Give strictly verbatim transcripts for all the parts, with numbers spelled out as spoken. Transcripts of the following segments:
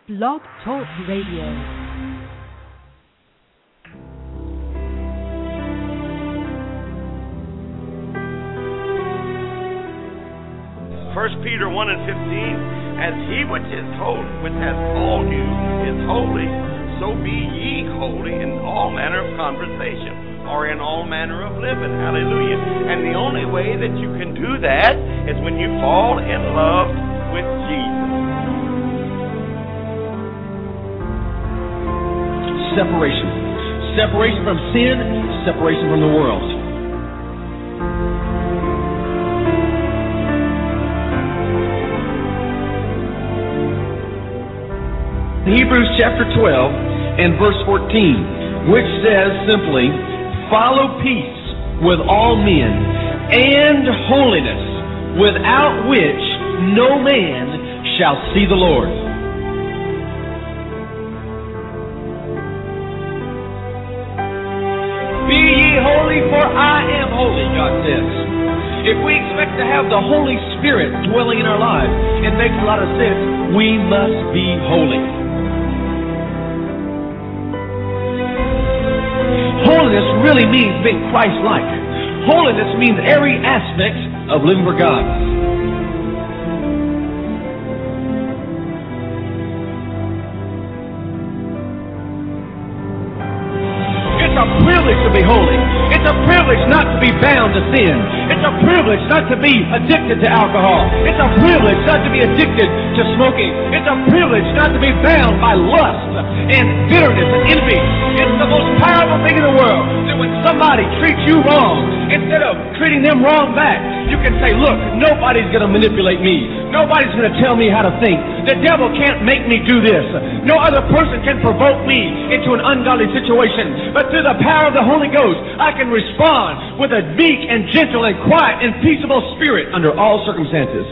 Blog Talk Radio. First Peter one and fifteen, as he which is holy, which has called you, is holy, so be ye holy in all manner of conversation, or in all manner of living. Hallelujah. And the only way that you can do that is when you fall in love with Jesus. Separation. Separation from sin, separation from the world. Hebrews chapter twelve and verse fourteen, which says simply, follow peace with all men and holiness, without which no man shall see the Lord. Be ye holy, for I am holy, God says. If we expect to have the Holy Spirit dwelling in our lives, it makes a lot of sense. We must be holy. Holiness really means being Christ-like. Holiness means every aspect of living for God. It's a privilege to be holy. It's a privilege not to be bound to sin. It's a privilege not to be addicted to alcohol. It's a privilege not to be addicted to smoking. It's a privilege not to be bound by lust and bitterness and envy. It's the most powerful thing in the world that when somebody treats you wrong, instead of treating them wrong back, you can say, look, nobody's going to manipulate me. Nobody's going to tell me how to think. The devil can't make me do this. No other person can provoke me into an ungodly situation. But through the power of the Holy Ghost, I can respond with a meek and gentle and quiet and peaceable spirit under all circumstances.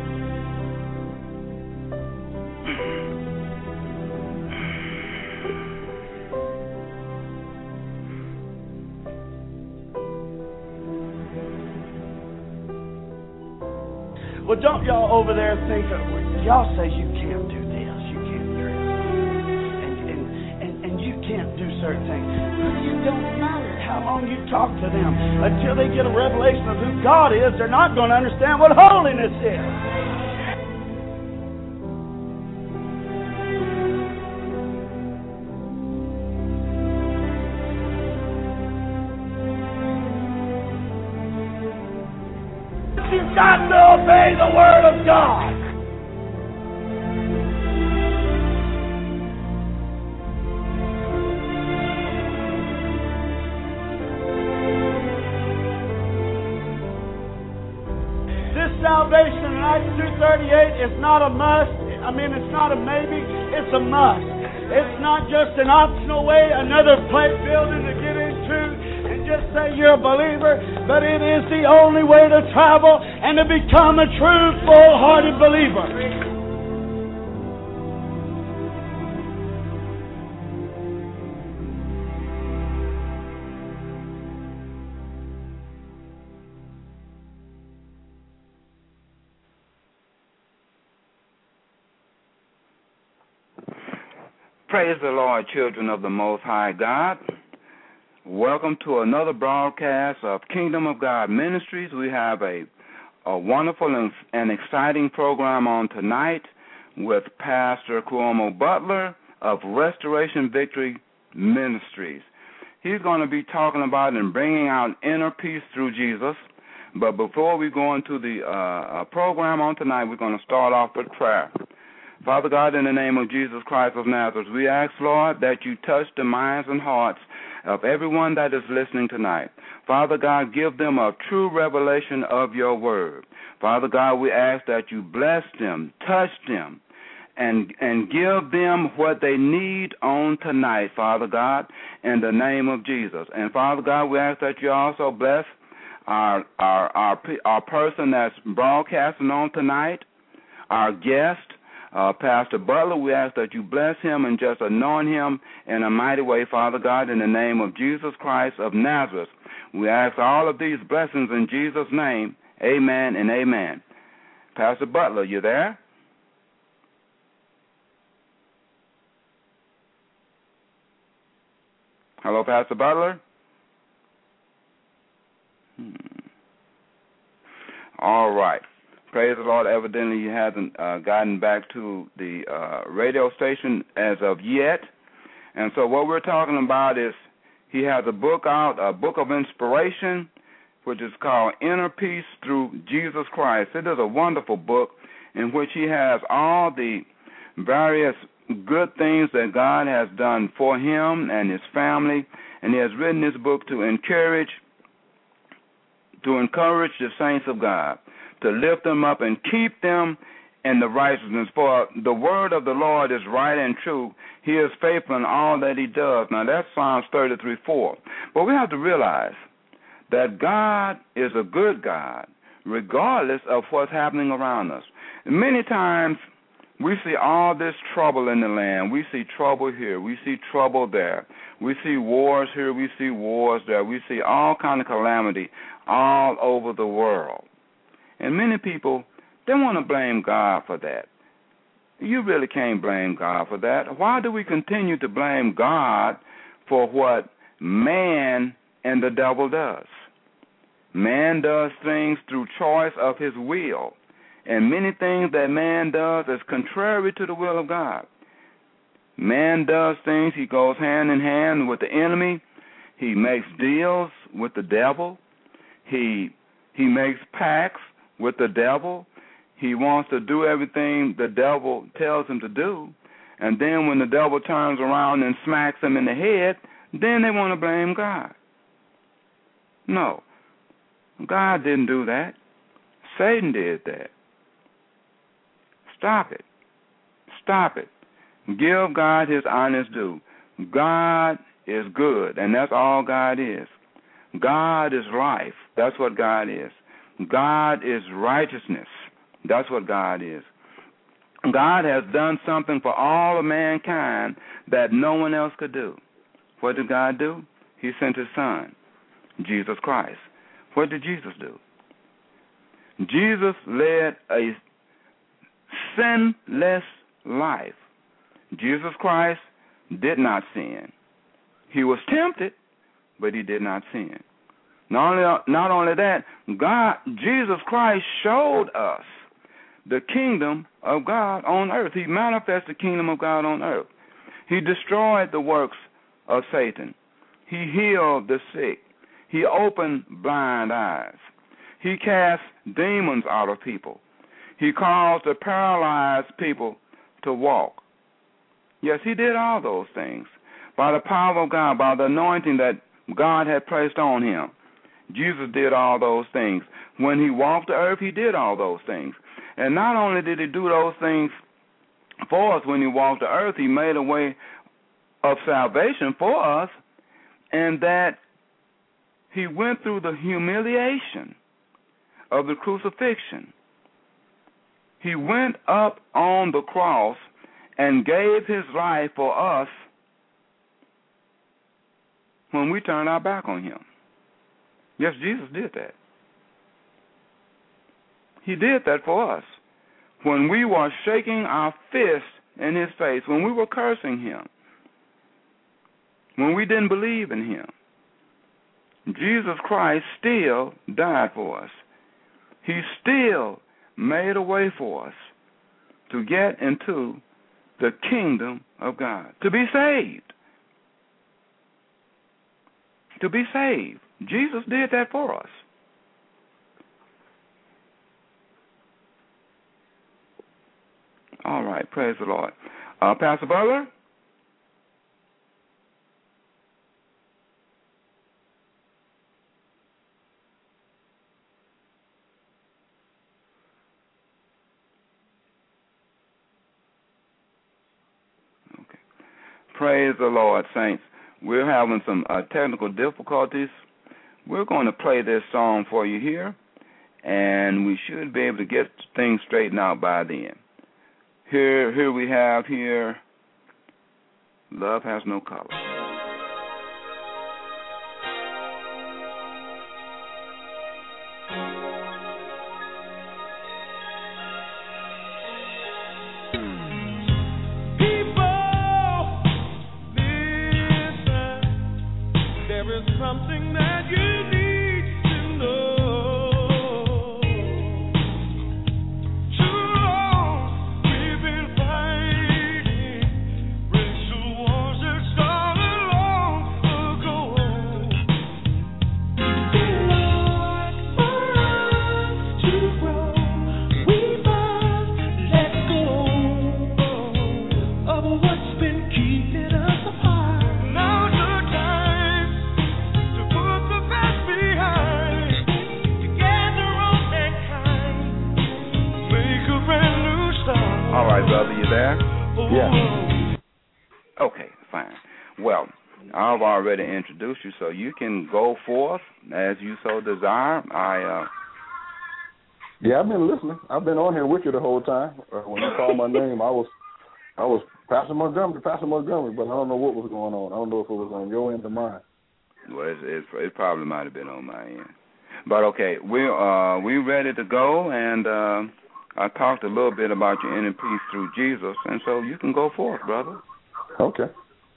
Well, don't y'all over there think, y'all say you can't do this, you can't dress, and, and, and, and you can't do certain things. It don't matter how long you talk to them. Until they get a revelation of who God is, they're not going to understand what holiness is. You've got to obey the Word of God. This salvation in Acts two thirty-eight is not a must. I mean, it's not a maybe. It's a must. It's not just an optional way, another plate building to get into. Just say you're a believer, but it is the only way to travel and to become a true, full-hearted believer. Praise the Lord, children of the Most High God. Welcome to another broadcast of Kingdom of God Ministries. We have a, a wonderful and, and exciting program on tonight with Pastor Cuomo Butler of Restoration Victory Ministries. He's going to be talking about and bringing out inner peace through Jesus. But before we go into the uh, program on tonight, we're going to start off with prayer. Father God, in the name of Jesus Christ of Nazareth, we ask, Lord, that you touch the minds and hearts of everyone that is listening tonight. Father God, give them a true revelation of your word. Father God, we ask that you bless them, touch them, and and give them what they need on tonight, Father God, in the name of Jesus. And Father God, we ask that you also bless our our our, our person that's broadcasting on tonight, our guest, Uh, Pastor Butler. We ask that you bless him and just anoint him in a mighty way, Father God, in the name of Jesus Christ of Nazareth. We ask all of these blessings in Jesus' name. Amen and amen. Pastor Butler, you there? Hello, Pastor Butler? Hmm. All right. Praise the Lord. Evidently, he hasn't uh, gotten back to the uh, radio station as of yet. And so what we're talking about is he has a book out, a book of inspiration, which is called Inner Peace Through Jesus Christ. It is a wonderful book in which he has all the various good things that God has done for him and his family. And he has written this book to encourage, to encourage the saints of God, to lift them up and keep them in the righteousness. For the word of the Lord is right and true. He is faithful in all that he does. Now, that's Psalms thirty-three four. But we have to realize that God is a good God, regardless of what's happening around us. Many times, we see all this trouble in the land. We see trouble here. We see trouble there. We see wars here. We see wars there. We see all kind of calamity all over the world. And many people, they want to blame God for that. You really can't blame God for that. Why do we continue to blame God for what man and the devil does? Man does things through choice of his will. And many things that man does is contrary to the will of God. Man does things, he goes hand in hand with the enemy. He makes deals with the devil. He he makes pacts with the devil. He wants to do everything the devil tells him to do. And then when the devil turns around and smacks him in the head, then they want to blame God. No, God didn't do that. Satan did that. Stop it. Stop it. Give God his honest due. God is good, and that's all God is. God is life. That's what God is. God is righteousness. That's what God is. God has done something for all of mankind that no one else could do. What did God do? He sent his son, Jesus Christ. What did Jesus do? Jesus led a sinless life. Jesus Christ did not sin. He was tempted, but he did not sin. Not only, not only that, God, Jesus Christ showed us the kingdom of God on earth. He manifested the kingdom of God on earth. He destroyed the works of Satan. He healed the sick. He opened blind eyes. He cast demons out of people. He caused the paralyzed people to walk. Yes, he did all those things by the power of God, by the anointing that God had placed on him. Jesus did all those things. When he walked the earth, he did all those things. And not only did he do those things for us when he walked the earth, he made a way of salvation for us, and that he went through the humiliation of the crucifixion. He went up on the cross and gave his life for us when we turned our back on him. Yes, Jesus did that. He did that for us. When we were shaking our fist in his face, when we were cursing him, when we didn't believe in him, Jesus Christ still died for us. He still made a way for us to get into the kingdom of God, to be saved. To be saved. Jesus did that for us. All right, praise the Lord. Uh, Pastor Butler? Okay. Praise the Lord, saints. We're having some uh, technical difficulties. We're going to play this song for you here, and we should be able to get things straightened out by then. Here, here we have here, Love Has No Color. People, listen. Yeah. Okay, fine. Well, I've already introduced you, so you can go forth as you so desire. I. Uh, yeah, I've been listening. I've been on here with you the whole time. Uh, when you called my name, I was, I was Pastor Montgomery, Pastor Montgomery, but I don't know what was going on. I don't know if it was on your end or mine. Well, it's, it's, it probably might have been on my end. But okay, we're uh, we ready to go, and uh, I talked a little bit about your inner peace through Jesus, and so you can go forth, brother. Okay.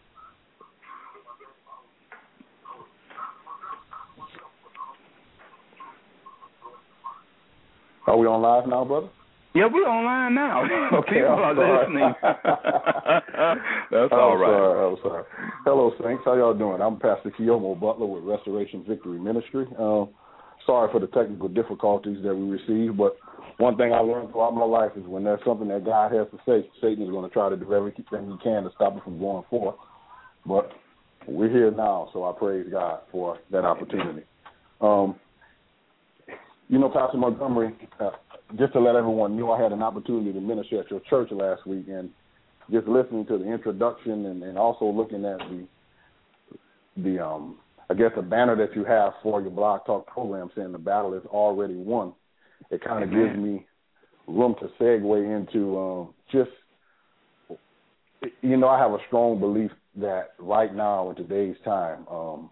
Are we on live now, brother? Yeah, we're online now. Okay, People are listening. That's all I'm right. Sorry, I'm sorry. Hello, Saints. How y'all doing? I'm Pastor Keomo Butler with Restoration Victory Ministry. Um, sorry for the technical difficulties that we received, but one thing I learned throughout my life is when there's something that God has to say, Satan is going to try to do everything he can to stop it from going forth. But we're here now, so I praise God for that opportunity. Um, you know, Pastor Montgomery, uh, just to let everyone know, I had an opportunity to minister at your church last week, and just listening to the introduction and, and also looking at the, the um, I guess, the banner that you have for your Blog Talk program saying the battle is already won, it kind of gives me room to segue into um, just, you know, I have a strong belief that right now in today's time, um,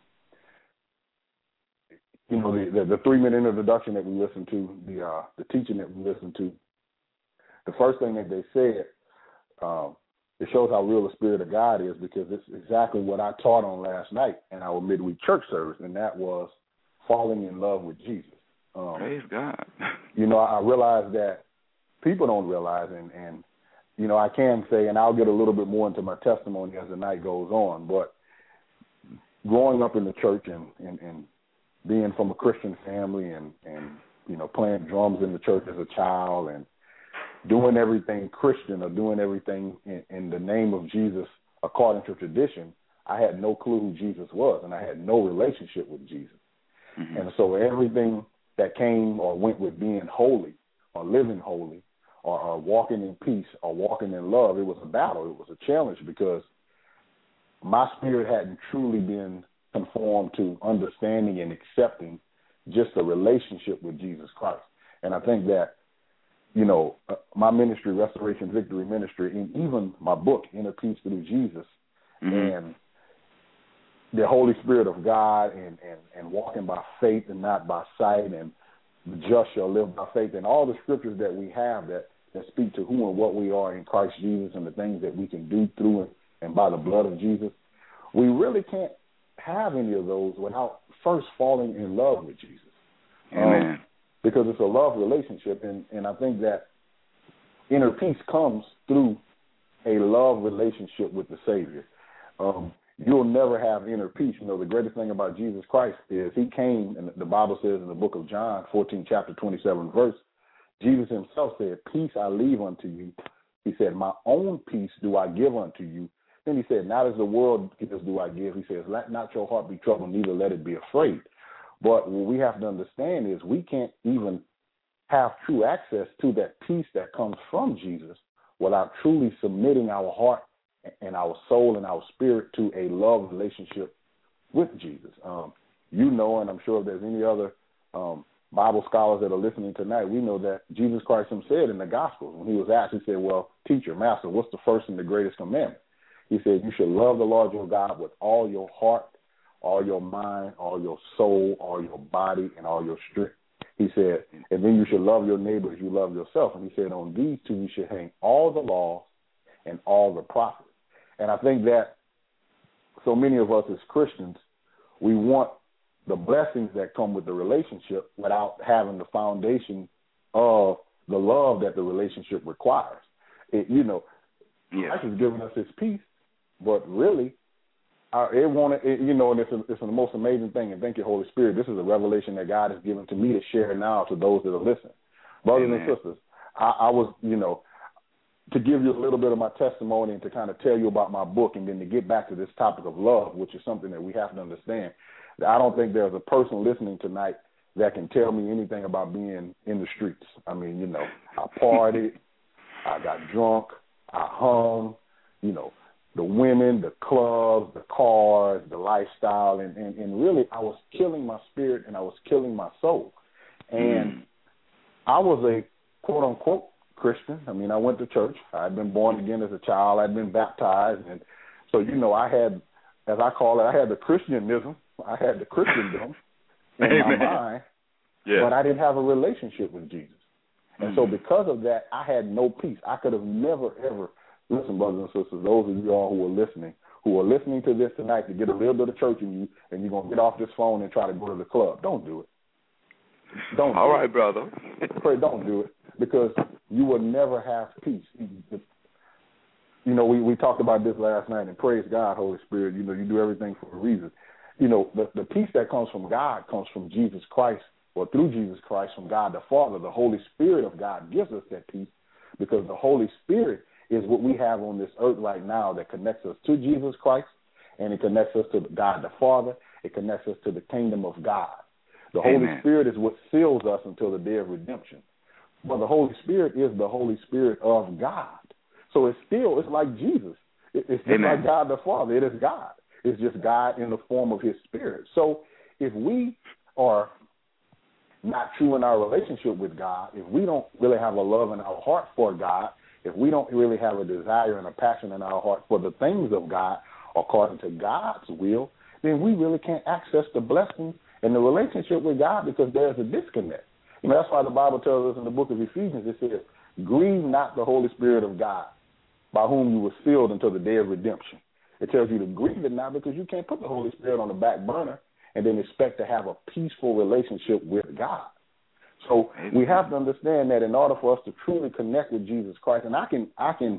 you know, the, the, the three-minute introduction that we listened to, the uh, the teaching that we listened to, the first thing that they said, um, it shows how real the Spirit of God is, because it's exactly what I taught on last night in our midweek church service, and that was falling in love with Jesus. Um, Praise God. You know, I realize that people don't realize, and, and, you know, I can say, and I'll get a little bit more into my testimony as the night goes on, but growing up in the church and, and, and being from a Christian family and, and, you know, playing drums in the church as a child and doing everything Christian or doing everything in, in the name of Jesus according to tradition, I had no clue who Jesus was, and I had no relationship with Jesus. Mm-hmm. And so everything that came or went with being holy or living holy or, or walking in peace or walking in love, it was a battle. It was a challenge, because my spirit hadn't truly been conformed to understanding and accepting just a relationship with Jesus Christ. And I think that, you know, uh, my ministry, Restoration Victory Ministry, and even my book, Inner Peace Through Jesus, mm-hmm. and the Holy Spirit of God and, and, and walking by faith and not by sight, and the just shall live by faith, and all the scriptures that we have that, that speak to who and what we are in Christ Jesus and the things that we can do through it and by the blood of Jesus, we really can't have any of those without first falling in love with Jesus. Amen. Um, because it's a love relationship, and, and I think that inner peace comes through a love relationship with the Savior. Um, you'll never have inner peace. You know, the greatest thing about Jesus Christ is he came, and the Bible says in the book of John, fourteen, chapter twenty-seven, verse, Jesus himself said, "Peace I leave unto you." He said, "My own peace do I give unto you." Then he said, "Not as the world gives do I give." He says, "Let not your heart be troubled, neither let it be afraid." But what we have to understand is we can't even have true access to that peace that comes from Jesus without truly submitting our heart and our soul and our spirit to a love relationship with Jesus. Um, you know, and I'm sure if there's any other um, Bible scholars that are listening tonight, we know that Jesus Christ himself said in the Gospels, when he was asked, he said, "Well, teacher, master, what's the first and the greatest commandment?" He said, "You should love the Lord your God with all your heart, all your mind, all your soul, all your body, and all your strength." He said, "And then you should love your neighbor as you love yourself." And he said, "On these two you should hang all the laws and all the prophets." And I think that so many of us as Christians, we want the blessings that come with the relationship without having the foundation of the love that the relationship requires. It, you know, yeah. Christ has given us his peace, but really, Uh, it wanted, it, you know, and it's, a, it's the most amazing thing. And thank you, Holy Spirit. This is a revelation that God has given to me to share now to those that are listening. Brothers Amen. and sisters, I, I was, you know, to give you a little bit of my testimony and to kind of tell you about my book, and then to get back to this topic of love, which is something that we have to understand. I don't think there's a person listening tonight that can tell me anything about being in the streets. I mean, you know, I partied, I got drunk, our home, you know, the women, the clubs, the cars, the lifestyle, and, and, and really I was killing my spirit and I was killing my soul. And mm. I was a quote-unquote Christian. I mean, I went to church. I had been born again as a child. I had been baptized. And so, you know, I had, as I call it, I had the Christianism. I had the Christendom in Amen. my mind, yeah. but I didn't have a relationship with Jesus. And mm. so because of that, I had no peace. I could have never, ever, listen, brothers and sisters, those of you all who are listening, who are listening to this tonight to get a little bit of church in you, and you're going to get off this phone and try to go to the club. Don't do it. Don't. All do right, it. brother. Pray, don't do it, because you will never have peace. You know, we, we talked about this last night, and praise God, Holy Spirit. You know, you do everything for a reason. You know, the, the peace that comes from God comes from Jesus Christ, or through Jesus Christ, from God the Father. The Holy Spirit of God gives us that peace, because the Holy Spirit is what we have on this earth right now that connects us to Jesus Christ, and it connects us to God the Father. It connects us to the kingdom of God. The Holy Amen. Spirit is what seals us until the day of redemption. But the Holy Spirit is the Holy Spirit of God. So it's still, it's like Jesus. It, it's just Amen. like God the Father. It is God. It's just God in the form of his Spirit. So if we are not true in our relationship with God, if we don't really have a love in our heart for God, if we don't really have a desire and a passion in our heart for the things of God according to God's will, then we really can't access the blessings and the relationship with God, because there's a disconnect. You know, that's why the Bible tells us in the book of Ephesians, it says, grieve not the Holy Spirit of God, by whom you were sealed until the day of redemption. It tells you to grieve it not, because you can't put the Holy Spirit on the back burner and then expect to have a peaceful relationship with God. So Amen. We have to understand that in order for us to truly connect with Jesus Christ, and I can, I can,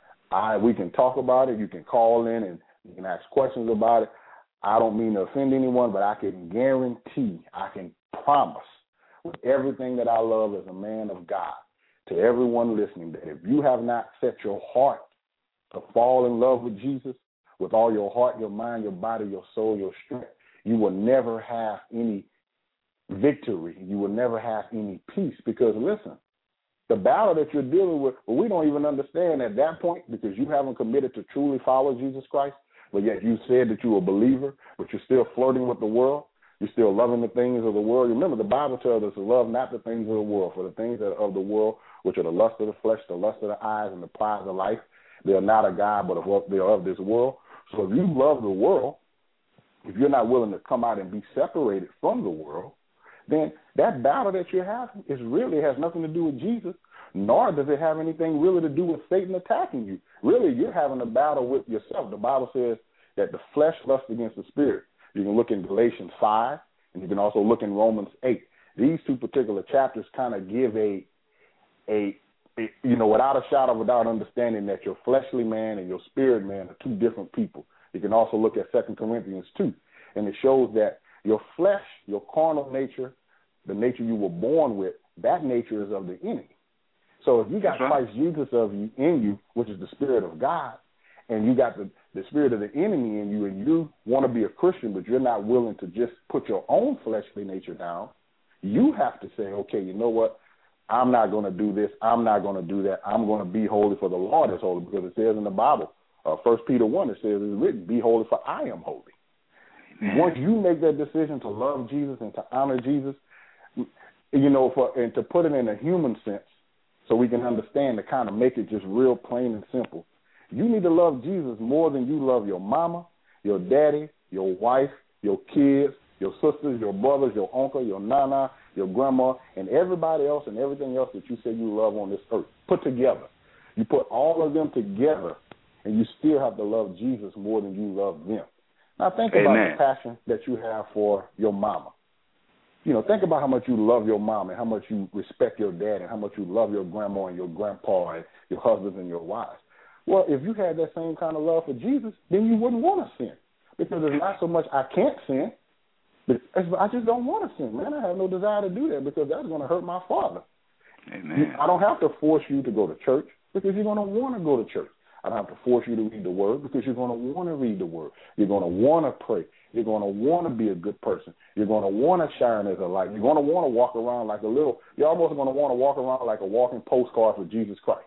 I we can talk about it. You can call in and you can ask questions about it. I don't mean to offend anyone, but I can guarantee, I can promise with everything that I love as a man of God to everyone listening that if you have not set your heart to fall in love with Jesus with all your heart, your mind, your body, your soul, your strength, you will never have any victory. You will never have any peace, because, listen, the battle that you're dealing with, well, we don't even understand at that point, because you haven't committed to truly follow Jesus Christ. But yet you said that you're a believer, but you're still flirting with the world. You're still loving the things of the world. Remember, the Bible tells us to love not the things of the world, for the things that are of the world, which are the lust of the flesh, the lust of the eyes, and the pride of life, they are not of God, but of what they are of this world. So if you love the world, if you're not willing to come out and be separated from the world, then that battle that you're having is really has nothing to do with Jesus, nor does it have anything really to do with Satan attacking you. Really, you're having a battle with yourself. The Bible says that the flesh lusts against the spirit. You can look in Galatians five, and you can also look in Romans eight. These two particular chapters kind of give a, a, a, you know, without a shadow, without understanding that your fleshly man and your spirit man are two different people. You can also look at Second Corinthians two, and it shows that your flesh, your carnal nature, the nature you were born with, that nature is of the enemy. So if you got right. Christ Jesus of you in you, which is the Spirit of God, and you got the, the spirit of the enemy in you, and you want to be a Christian, but you're not willing to just put your own fleshly nature down, you have to say, okay, you know what? I'm not going to do this. I'm not going to do that. I'm going to be holy, for the Lord is holy, because it says in the Bible, uh, First Peter one, it says it's written, be holy, for I am holy. Amen. Once you make that decision to love Jesus and to honor Jesus, you know, for and to put it in a human sense, so we can understand, to kind of make it just real plain and simple. You need to love Jesus more than you love your mama, your daddy, your wife, your kids, your sisters, your brothers, your uncle, your nana, your grandma, and everybody else and everything else that you say you love on this earth. Put together. You put all of them together, and you still have to love Jesus more than you love them. Now think Amen. about the passion that you have for your mama. You know, think about how much you love your mom and how much you respect your dad and how much you love your grandma and your grandpa and your husbands and your wives. Well, if you had that same kind of love for Jesus, then you wouldn't want to sin, because it's not so much I can't sin, but I just don't want to sin, man. I have no desire to do that, because that's going to hurt my Father. Amen. I don't have to force you to go to church, because you're going to want to go to church. I don't have to force you to read the Word, because you're going to want to read the Word. You're going to want to pray. You're going to want to be a good person. You're going to want to shine as a light. You're going to want to walk around like a little, you're almost going to want to walk around like a walking postcard for Jesus Christ.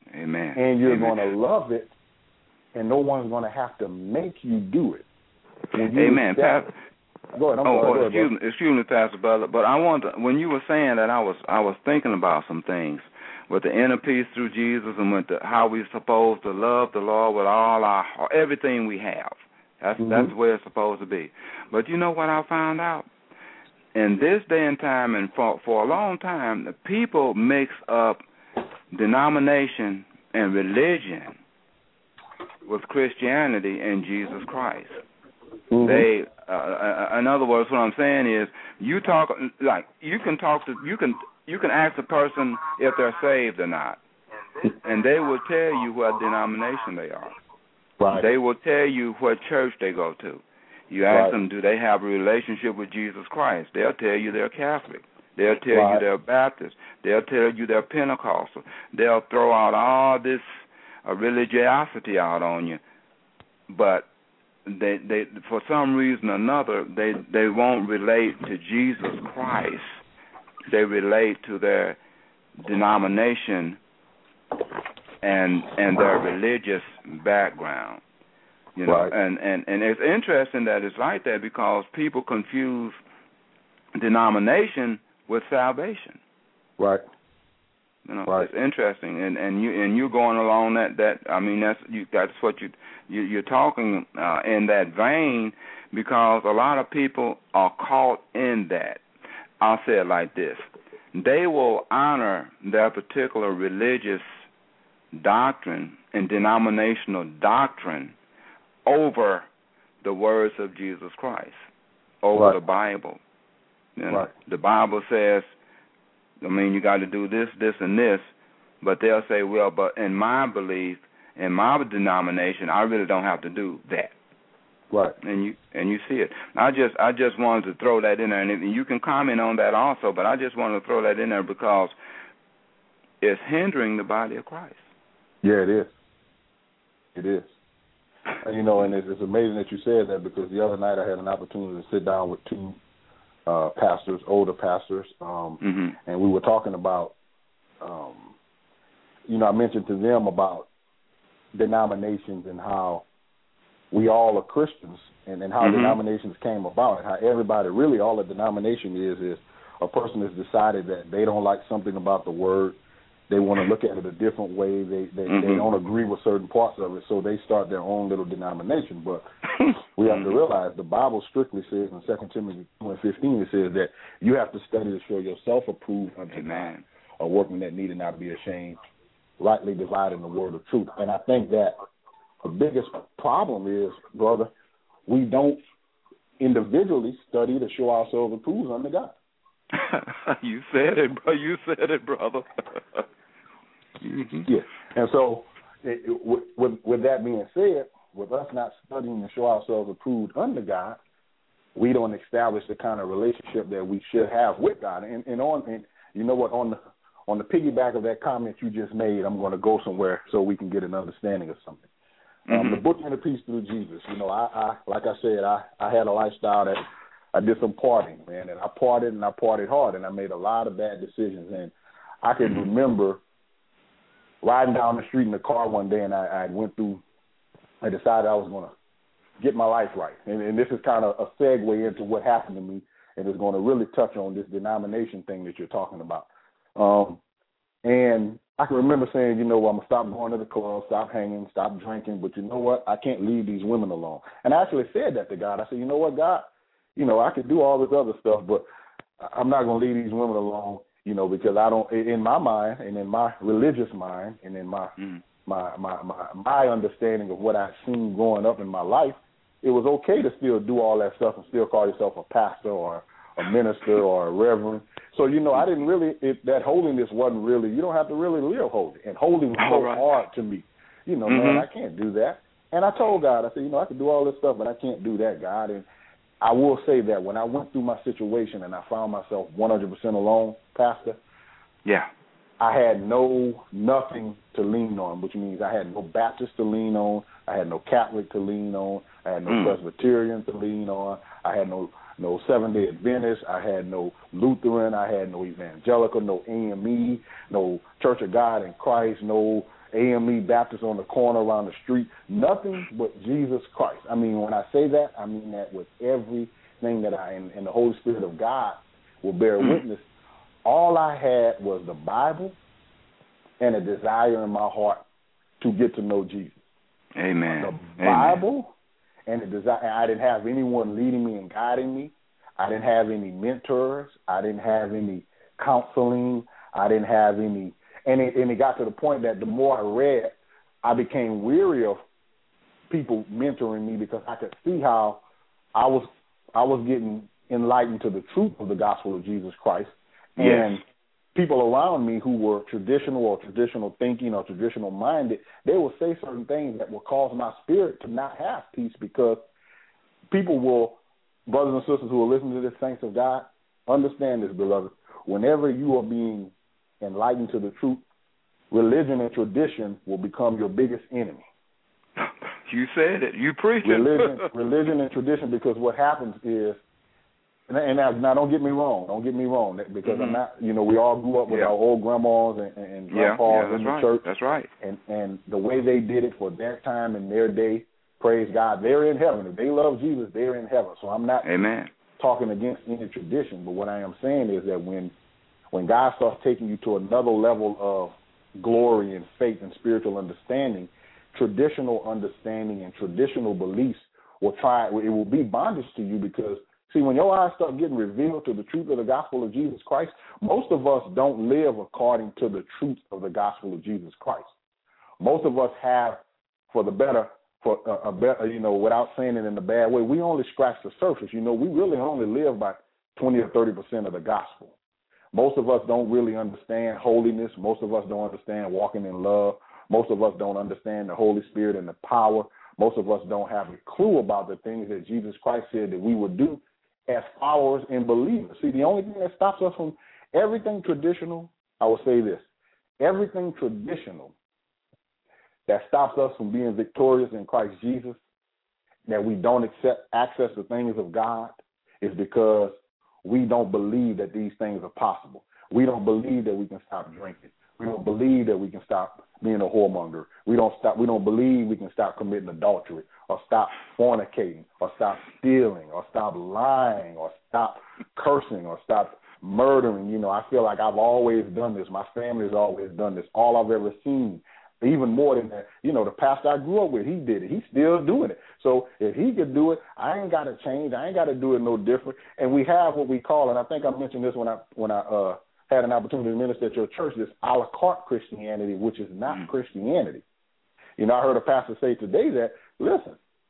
Amen. And you're Amen. going to love it, and no one's going to have to make you do it. Amen. Pastor, go ahead. I'm oh, sorry. oh excuse me, excuse me, Pastor Butler. But I want to, when you were saying that, I was I was thinking about some things with the inner peace through Jesus, and with the, how we're supposed to love the Lord with all our everything we have. That's mm-hmm. that's where it's supposed to be. But you know what I found out? In this day and time, and for for a long time, the people mix up denomination and religion with Christianity and Jesus Christ. Mm-hmm. They, uh, in other words, what I'm saying is, you talk like you can talk to you can you can ask a person if they're saved or not, and they will tell you what denomination they are. Right. They will tell you what church they go to. You ask right. them, do they have a relationship with Jesus Christ? They'll tell you they're Catholic. They'll tell right. you they're Baptist. They'll tell you they're Pentecostal. They'll throw out all this uh, religiosity out on you, but they, they, for some reason or another, they, they won't relate to Jesus Christ. They relate to their denomination and and their religious background. You know, right. and, and, and it's interesting that it's like that because people confuse denomination with salvation. Right. You know, right. it's interesting, and and you and you're going along that that I mean that's you that's what you, you you're talking uh, in that vein, because a lot of people are caught in that. I'll say it like this: they will honor their particular religious doctrine and denominational doctrine over the words of Jesus Christ, over right. the Bible. You know, right. The Bible says, I mean, you got to do this, this, and this, but they'll say, well, but in my belief, in my denomination, I really don't have to do that. Right. And you and you see it. I just I just wanted to throw that in there, and you can comment on that also, but I just wanted to throw that in there because it's hindering the body of Christ. Yeah, it is. It is. And, you know, and it's, it's amazing that you said that, because the other night I had an opportunity to sit down with two uh, pastors, older pastors, um, mm-hmm. and we were talking about, um, you know, I mentioned to them about denominations and how we all are Christians, and, and how mm-hmm. denominations came about, and how everybody, really all a denomination is, is a person has decided that they don't like something about the word. They want to look at it a different way. They they, mm-hmm. they don't agree with certain parts of it, so they start their own little denomination. But we have to realize the Bible strictly says in Second Timothy two and fifteen, it says that you have to study to show yourself approved unto God, a workman that needed not to be ashamed, rightly dividing the word of truth. And I think that the biggest problem is, brother, we don't individually study to show ourselves approved unto God. You said it, bro. You said it, brother. mm-hmm. Yeah, and so it, it, with, with, with that being said, with us not studying to show ourselves approved unto God, we don't establish the kind of relationship that we should have with God. And, and on, and you know what? On the on the piggyback of that comment you just made, I'm going to go somewhere so we can get an understanding of something. Mm-hmm. Um, the book Inner Peace Through Jesus. You know, I, I like I said, I, I had a lifestyle that I did some partying, man, and I partied and I partied hard, and I made a lot of bad decisions. And I can remember riding down the street in the car one day, and I, I went through. I decided I was going to get my life right, and, and this is kind of a segue into what happened to me, and it's going to really touch on this denomination thing that you're talking about. Um, and I can remember saying, you know, I'm going to stop going to the club, stop hanging, stop drinking, but you know what? I can't leave these women alone. And I actually said that to God. I said, you know what, God? You know, I could do all this other stuff, but I'm not going to leave these women alone, you know, because I don't, in my mind and in my religious mind and in my mm. my, my, my, my understanding of what I've seen growing up in my life, it was okay to still do all that stuff and still call yourself a pastor or a minister or a reverend. So, you know, I didn't really, it, that holiness wasn't really, you don't have to really live holy. And holy was so right. hard to me. You know, mm-hmm. man, I can't do that. And I told God, I said, you know, I can do all this stuff, but I can't do that, God. And I will say that when I went through my situation and I found myself one hundred percent alone, Pastor, yeah, I had no, nothing to lean on, which means I had no Baptist to lean on, I had no Catholic to lean on, I had no mm. Presbyterian to lean on, I had no no Seventh-day Adventist, I had no Lutheran, I had no Evangelical, no A M E, no Church of God in Christ, no A M E Baptist on the corner around the street. Nothing but Jesus Christ. I mean, when I say that, I mean that with everything that I, and, and the Holy Spirit of God will bear mm. witness. All I had was the Bible and a desire in my heart to get to know Jesus. Amen. The Bible Amen. and the desire. I didn't have anyone leading me and guiding me. I didn't have any mentors. I didn't have any counseling. I didn't have any. And it, and it got to the point that the more I read, I became weary of people mentoring me because I could see how I was I was getting enlightened to the truth of the gospel of Jesus Christ. And yes. people around me who were traditional or traditional thinking or traditional minded, they would say certain things that would cause my spirit to not have peace, because people will, brothers and sisters who are listening to this, saints of God, understand this, beloved. Whenever you are being enlightened to the truth, religion and tradition will become your biggest enemy. You said it. You preached it. Religion, religion and tradition, because what happens is, and, and now, now don't get me wrong, don't get me wrong, because mm-hmm. I'm not, you know, we all grew up with yeah. our old grandmas and, and grandpas yeah, yeah, in the right. church. That's right. And, and the way they did it for their time and their day, praise God, they're in heaven. If they love Jesus, they're in heaven. So I'm not Amen. talking against any tradition, but what I am saying is that when when God starts taking you to another level of glory and faith and spiritual understanding, traditional understanding and traditional beliefs will try, it will be bondage to you, because, see, when your eyes start getting revealed to the truth of the gospel of Jesus Christ, most of us don't live according to the truth of the gospel of Jesus Christ. Most of us have, for the better, for a, a better, you know, without saying it in a bad way, we only scratch the surface. You know, we really only live by twenty or thirty percent of the gospel. Most of us don't really understand holiness. Most of us don't understand walking in love. Most of us don't understand the Holy Spirit and the power. Most of us don't have a clue about the things that Jesus Christ said that we would do as followers and believers. See, the only thing that stops us from everything traditional, I will say this, everything traditional that stops us from being victorious in Christ Jesus, that we don't accept access to things of God, is because we don't believe that these things are possible. We don't believe that we can stop drinking. We don't believe that we can stop being a whoremonger. We don't stop. We don't believe we can stop committing adultery, or stop fornicating, or stop stealing, or stop lying, or stop cursing, or stop murdering. You know, I feel like I've always done this. My family has always done this. All I've ever seen, even more than that, you know, the pastor I grew up with, he did it. He's still doing it. So if he could do it, I ain't got to change. I ain't got to do it no different. And we have what we call, and I think I mentioned this when I when I uh, had an opportunity to minister at your church, this a la carte Christianity, which is not mm. Christianity. You know, I heard a pastor say today that, listen,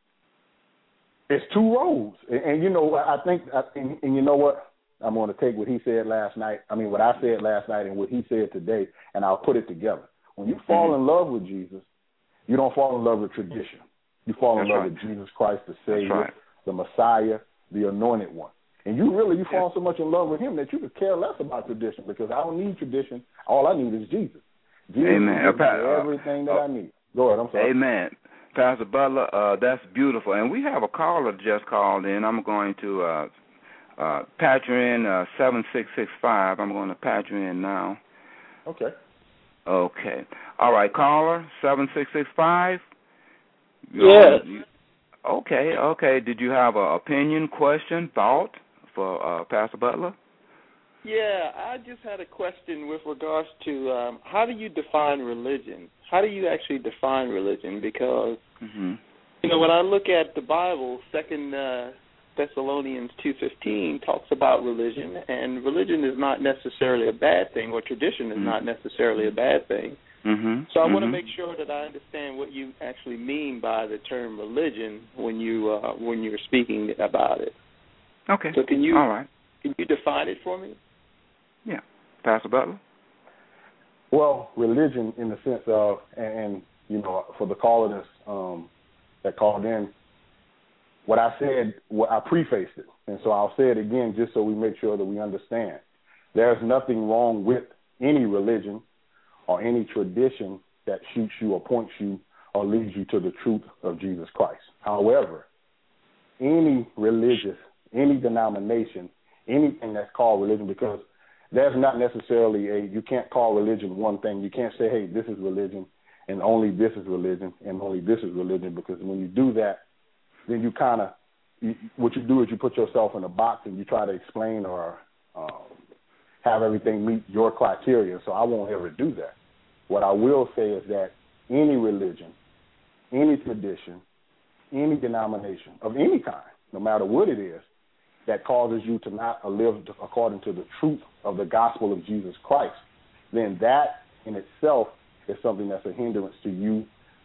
it's two roads. And, and you know, I think, and, and you know what? I'm going to take what he said last night, I mean, what I said last night and what he said today, and I'll put it together. When you fall mm-hmm. in love with Jesus, you don't fall in love with tradition. You fall in That's love right. with Jesus Christ, the Savior, right. the Messiah, the Anointed One. And you really, you fall so much in love with him that you could care less about tradition, because I don't need tradition. All I need is Jesus. Jesus Amen. is uh, everything that uh, I need. Go ahead, I'm sorry. Amen. Pastor Butler, uh, that's beautiful. And we have a caller just called in. I'm going to uh, uh, patch her in, uh, seven six six five. I'm going to patch her in now. Okay. Okay. All right, caller, seven six six five. Yes. Okay, okay. Did you have an opinion, question, thought for uh, Pastor Butler? Yeah, I just had a question with regards to um, how do you define religion? How do you actually define religion? Because, mm-hmm. you know, when I look at the Bible, Second uh, Thessalonians two fifteen talks about religion, and religion is not necessarily a bad thing, or tradition is mm-hmm. not necessarily a bad thing. Mm-hmm. So I mm-hmm. want to make sure that I understand what you actually mean by the term religion when you uh, when you're speaking about it. Okay. So can you All right. can you define it for me? Yeah, Pastor Butler. Well, religion in the sense of, and, and you know, for the caller that's, um, that called in, what I said, well, I prefaced it, and so I'll say it again just so we make sure that we understand. There's nothing wrong with any religion or any tradition that shoots you or points you or leads you to the truth of Jesus Christ. However, any religious, any denomination, anything that's called religion, because there's not necessarily a, you can't call religion one thing. You can't say, hey, this is religion, and only this is religion, and only this is religion, because when you do that, then you kind of, what you do is you put yourself in a box and you try to explain or um, have everything meet your criteria, so I won't ever do that. What I will say is that any religion, any tradition, any denomination of any kind, no matter what it is, that causes you to not live according to the truth of the gospel of Jesus Christ, then that in itself is something that's a hindrance to you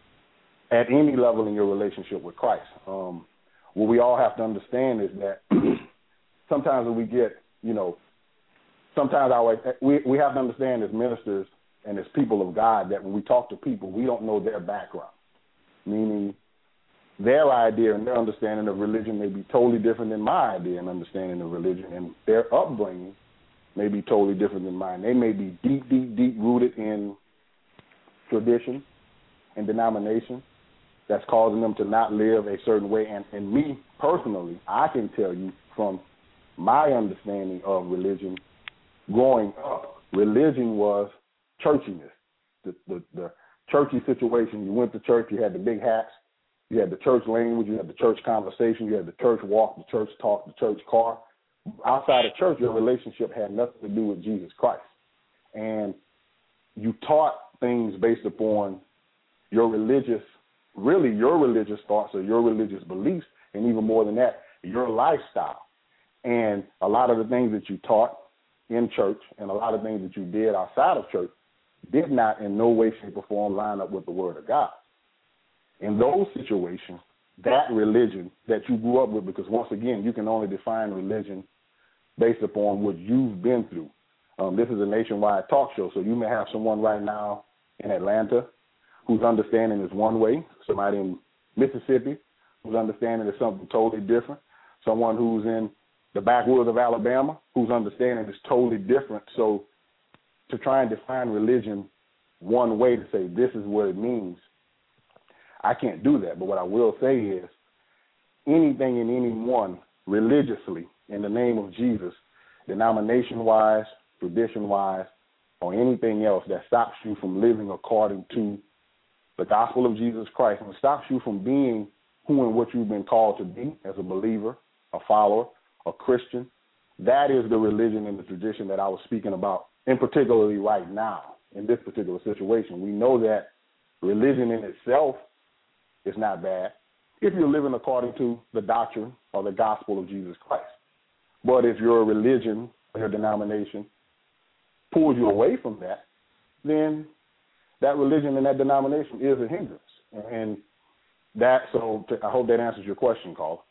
at any level in your relationship with Christ. Um, what we all have to understand is that sometimes when we get, you know, sometimes our, we, we have to understand as ministers and as people of God that when we talk to people, we don't know their background, meaning their idea and their understanding of religion may be totally different than my idea and understanding of religion, and their upbringing may be totally different than mine. They may be deep, deep, deep rooted in tradition and denomination that's causing them to not live a certain way. And, and me personally, I can tell you from my understanding of religion, growing up, religion was churchiness, the, the, the churchy situation. You went to church, you had the big hats, you had the church language, you had the church conversation, you had the church walk, the church talk, the church car. Outside of church, your relationship had nothing to do with Jesus Christ. And you taught things based upon your religious, really your religious thoughts or your religious beliefs, and even more than that, your lifestyle. And a lot of the things that you taught in church and a lot of things that you did outside of church did not in no way, shape, or form line up with the Word of God. In those situations, that religion that you grew up with, because once again, you can only define religion based upon what you've been through. Um, this is a nationwide talk show, so you may have someone right now in Atlanta whose understanding is one way, somebody in Mississippi whose understanding is something totally different, someone who's in the backwoods of Alabama whose understanding is totally different. So to try and define religion one way to say this is what it means, I can't do that. But what I will say is anything and anyone religiously in the name of Jesus, denomination-wise, tradition-wise, or anything else that stops you from living according to the gospel of Jesus Christ and stops you from being who and what you've been called to be as a believer, a follower, a Christian, that is the religion and the tradition that I was speaking about, and particularly right now in this particular situation. We know that religion in itself is not bad if you're living according to the doctrine or the gospel of Jesus Christ. But if your religion or your denomination pulls you away from that, then that religion and that denomination is a hindrance. And that, so to, I hope that answers your question, Carl.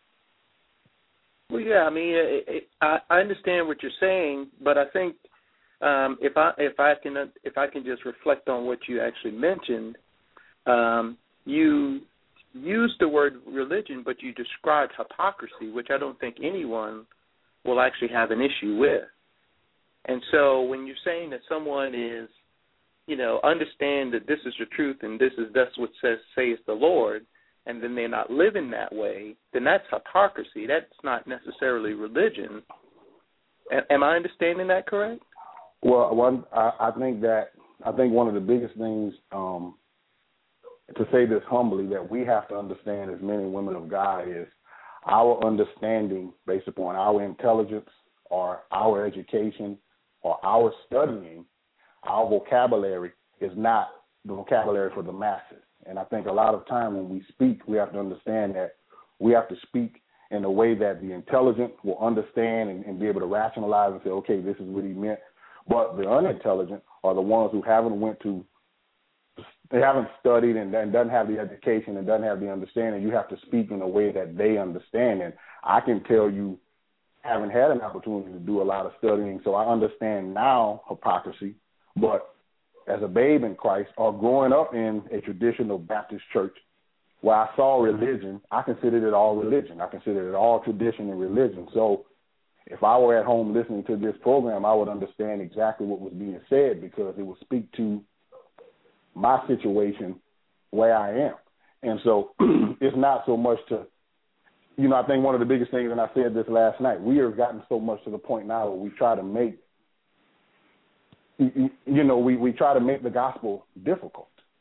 Well, yeah, I mean, it, it, I, I understand what you're saying, but I think um, if I if I can if I can just reflect on what you actually mentioned, um, you used the word religion, but you described hypocrisy, which I don't think anyone will actually have an issue with. And so when you're saying that someone is, you know, understand that this is the truth and this is that's what says says the Lord, and then they're not living that way, then that's hypocrisy. That's not necessarily religion. A- am I understanding that correct? Well, one, I, I think that I think one of the biggest things, um, to say this humbly, that we have to understand as men and women of God is our understanding based upon our intelligence or our education or our studying, our vocabulary is not the vocabulary for the masses. And I think a lot of time when we speak, we have to understand that we have to speak in a way that the intelligent will understand and, and be able to rationalize and say, okay, this is what he meant. But the unintelligent are the ones who haven't went to, they haven't studied and, and doesn't have the education and doesn't have the understanding. You have to speak in a way that they understand. And I can tell you, haven't had an opportunity to do a lot of studying, so I understand now hypocrisy. But as a babe in Christ or growing up in a traditional Baptist church where I saw religion, I considered it all religion. I considered it all tradition and religion. So if I were at home listening to this program, I would understand exactly what was being said because it would speak to my situation where I am. And so it's not so much to, you know, I think one of the biggest things, and I said this last night, we have gotten so much to the point now where we try to make, you know, we, we try to make the gospel difficult.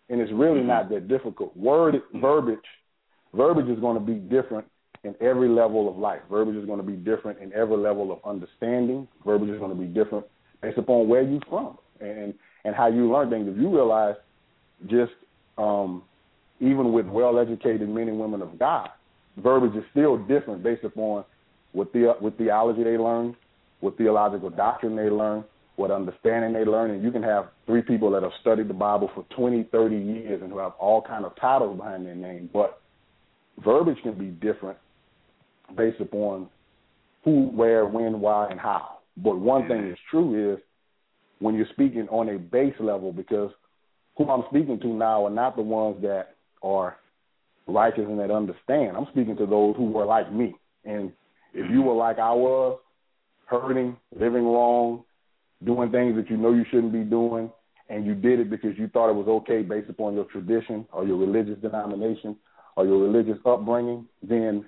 and it's really not that difficult. Word, verbiage, verbiage is going to be different in every level of life. Verbiage is going to be different in every level of understanding. Verbiage is going to be different based upon where you're from and and how you learn things. If you realize, just um, even with well-educated men and women of God, verbiage is still different based upon what the what theology they learn, what theological doctrine they learn, what understanding they learn. And you can have three people that have studied the Bible for twenty, thirty years and who have all kind of titles behind their name, but verbiage can be different based upon who, where, when, why, and how. But one thing is true is when you're speaking on a base level, because who I'm speaking to now are not the ones that are righteous and that understand. I'm speaking to those who were like me. And if you were like I was, hurting, living wrong, doing things that you know you shouldn't be doing, and you did it because you thought it was okay based upon your tradition or your religious denomination or your religious upbringing, then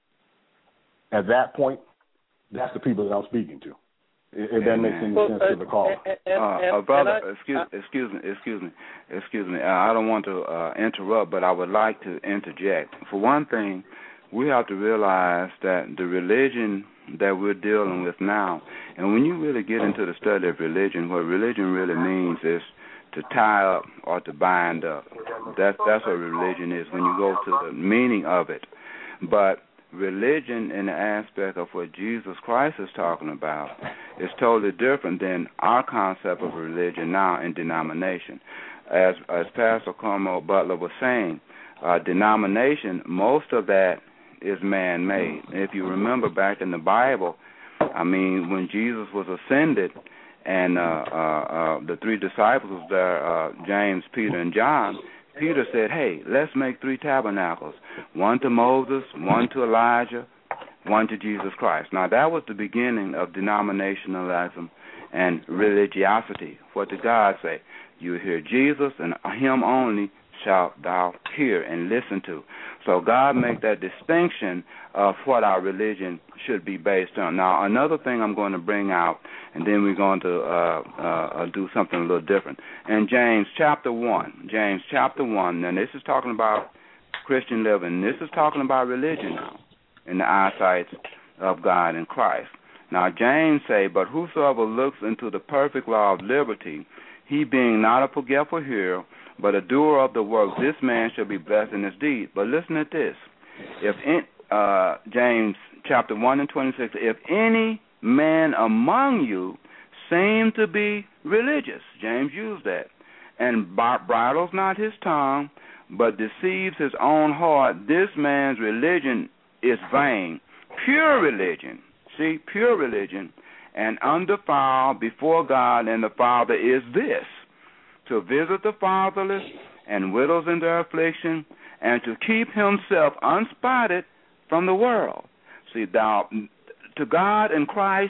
at that point, that's the people that I'm speaking to. If that makes any well, sense uh, to the call. And, and, Uh, and, uh, brother, and I, excuse, I, excuse me, excuse me, excuse me. Uh, I don't want to uh, interrupt, but I would like to interject. For one thing, we have to realize that the religion that we're dealing with now, and when you really get into the study of religion, what religion really means is to tie up or to bind up. That's that's what religion is when you go to the meaning of it. But religion in the aspect of what Jesus Christ is talking about is totally different than our concept of religion now in denomination. As as Pastor Cornell Butler was saying, uh, denomination, most of that is man-made. If you remember back in the Bible, I mean, when Jesus was ascended and uh, uh, uh, the three disciples there, uh, James, Peter, and John, Peter said, hey, let's make three tabernacles, one to Moses, one to Elijah, one to Jesus Christ. Now, that was the beginning of denominationalism and religiosity. What did God say? You hear Jesus, and him only shalt thou hear and listen to. So God made that distinction of what our religion should be based on. Now, another thing I'm going to bring out, and then we're going to uh, uh, do something a little different. In James chapter one, James chapter one, and this is talking about Christian living. This is talking about religion now in the eyesight of God and Christ. Now, James say, but whosoever looks into the perfect law of liberty, he being not a forgetful hearer, but a doer of the work, this man shall be blessed in his deed. But listen at this. If in, uh, James chapter one and twenty-six, if any man among you seem to be religious, James used that, and bridles not his tongue, but deceives his own heart, this man's religion is vain. Pure religion, see, pure religion, and undefiled before God and the Father is this, to visit the fatherless and widows in their affliction, and to keep himself unspotted from the world. See, thou, to God and Christ,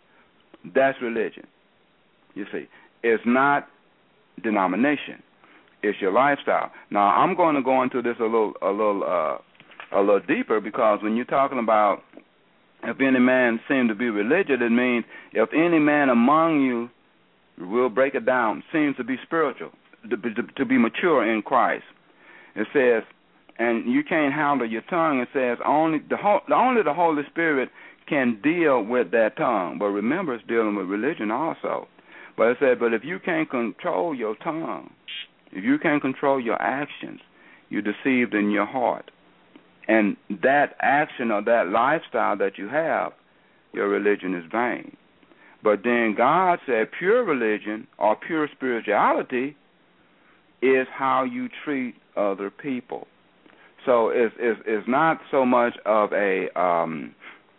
that's religion. You see, it's not denomination. It's your lifestyle. Now, I'm going to go into this a little, a little, uh, a little deeper, because when you're talking about if any man seem to be religious, it means if any man among you, we'll break it down, seems to be spiritual, to, to, to be mature in Christ. It says, and you can't handle your tongue. It says only the, only the Holy Spirit can deal with that tongue. But remember, it's dealing with religion also. But it said, but if you can't control your tongue, if you can't control your actions, you're deceived in your heart. And that action or that lifestyle that you have, your religion is vain. But then God said pure religion or pure spirituality is how you treat other people. So it's, it's, it's not so much of a um,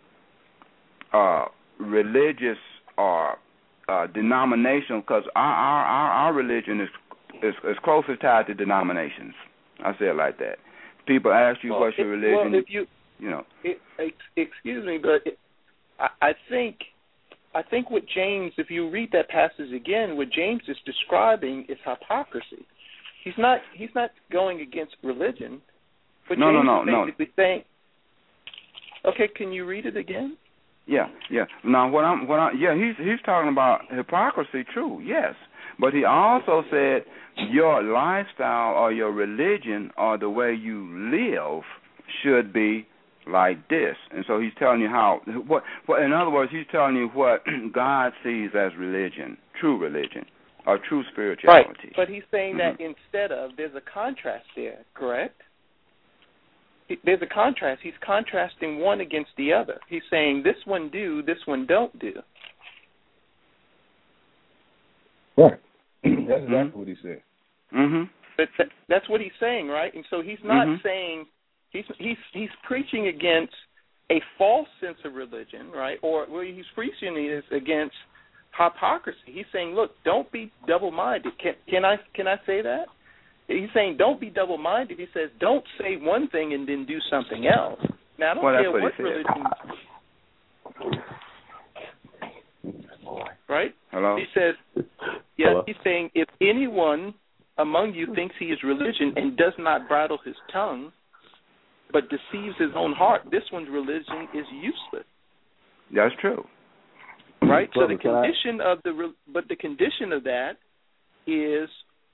uh, religious or uh, denominational, because our, our, our, our religion is, is, is closely tied to denominations. I say it like that. People ask you well, what's your if, religion. Well, if you, you know. It, excuse me, but it, I, I think... I think what James, if you read that passage again, what James is describing is hypocrisy. He's not he's not going against religion, but no, James no, no, is basically no. saying, okay, can you read it again? Yeah, yeah. Now what I'm what I yeah, he's he's talking about hypocrisy, true, yes. But he also said your lifestyle or your religion or the way you live should be like this. And so he's telling you how, what, what in other words, he's telling you what God sees as religion, true religion, or true spirituality. Right, but he's saying mm-hmm. that instead of, there's a contrast there, correct? There's a contrast. He's contrasting one against the other. He's saying this one do, this one don't do. Right. That's exactly mm-hmm. what he said. Mm-hmm. But that, that's what he's saying, right? And so he's not mm-hmm. saying, he's he's he's preaching against a false sense of religion, right? Or well, he's preaching is against hypocrisy. He's saying, look, don't be double-minded. Can can I can I say that? He's saying don't be double-minded. He says don't say one thing and then do something else. Now I don't well, care what, what religion. Right? Hello? He says, yes, Hello? he's saying, if anyone among you thinks he is religion and does not bridle his tongue, but deceives his own heart, this one's religion is useless. That's true. Right? Brother, so the condition I... of the, but the condition of that is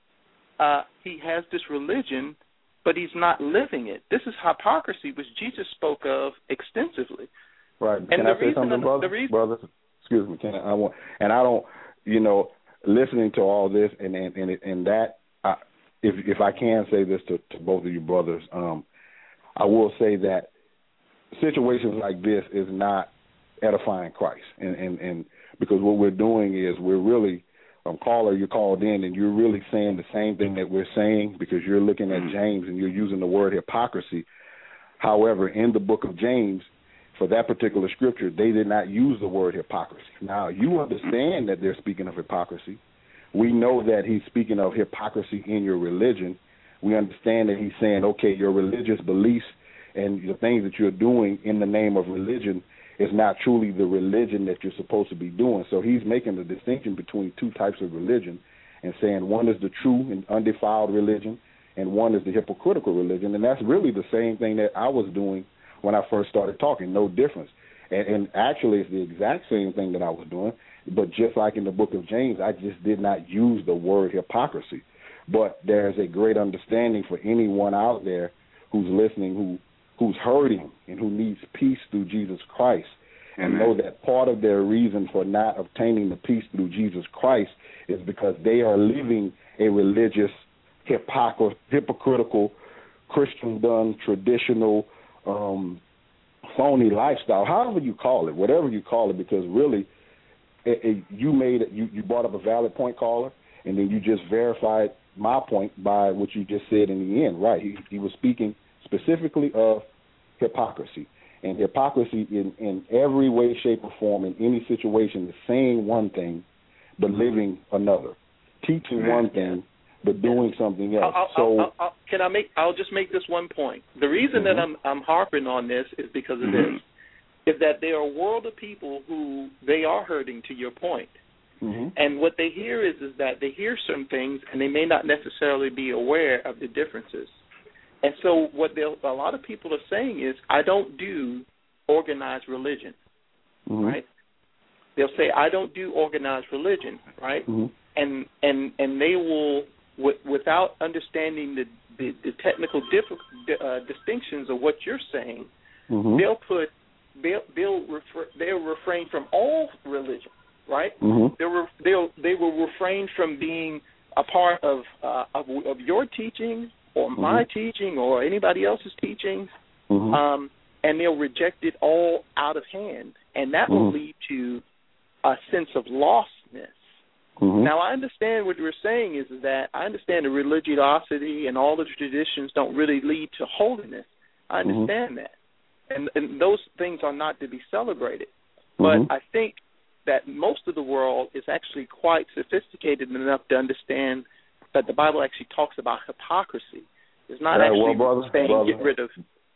uh, he has this religion, but he's not living it. This is hypocrisy, which Jesus spoke of extensively. Right. And Can the I say reason something, the, brother? the reason, brother? Excuse me, can I, I want, and I don't, you know, listening to all this and and and, and that, I, if if I can say this to, to both of you brothers, um, I will say that situations like this is not edifying Christ, and and, and because what we're doing is we're really, um, caller, you called in and you're really saying the same thing that we're saying because you're looking at James and you're using the word hypocrisy. However, in the book of James, for that particular scripture, they did not use the word hypocrisy. Now, you understand that they're speaking of hypocrisy. We know that he's speaking of hypocrisy in your religion. We understand that he's saying, okay, your religious beliefs and the things that you're doing in the name of religion is not truly the religion that you're supposed to be doing. So he's making the distinction between two types of religion and saying one is the true and undefiled religion and one is the hypocritical religion. And that's really the same thing that I was doing when I first started talking, no difference. And, and actually it's the exact same thing that I was doing, but just like in the book of James, I just did not use the word hypocrisy. But there's a great understanding for anyone out there who's listening, who who's hurting and who needs peace through Jesus Christ, and Amen. know that part of their reason for not obtaining the peace through Jesus Christ is because they are living a religious, hypocr- hypocritical, Christian-done, traditional, Um, phony lifestyle, however you call it, whatever you call it, because really, it, it, you made it, you, you brought up a valid point, caller, and then you just verified my point by what you just said in the end. Right? He, he was speaking specifically of hypocrisy, and hypocrisy in, in every way, shape, or form in any situation is saying one thing but living another, teaching one thing but doing something else. I'll, so I'll, I'll, can I make? I'll just make this one point. The reason mm-hmm. that I'm I'm harping on this is because of mm-hmm. this: is that there are a world of people who they are hurting. To your point, mm-hmm. and what they hear is is that they hear some things and they may not necessarily be aware of the differences. And so what a lot of people are saying is, I don't do organized religion, mm-hmm. right? They'll say, I don't do organized religion, right? Mm-hmm. And and and they will. Without understanding the, the, the technical diff- uh, distinctions of what you're saying, mm-hmm. they'll put they'll they'll, refer, they'll refrain from all religion, right? Mm-hmm. They'll re- they'll they will refrain from being a part of uh, of, of your teaching or mm-hmm. my teaching or anybody else's teaching, mm-hmm. um, and they'll reject it all out of hand, and that mm-hmm. will lead to a sense of lostness. Mm-hmm. Now, I understand what you're saying is, is that I understand the religiosity and all the traditions don't really lead to holiness. I understand mm-hmm. that. And, and those things are not to be celebrated. But mm-hmm. I think that most of the world is actually quite sophisticated enough to understand that the Bible actually talks about hypocrisy. It's not uh, actually well, brother, saying brother, get rid of.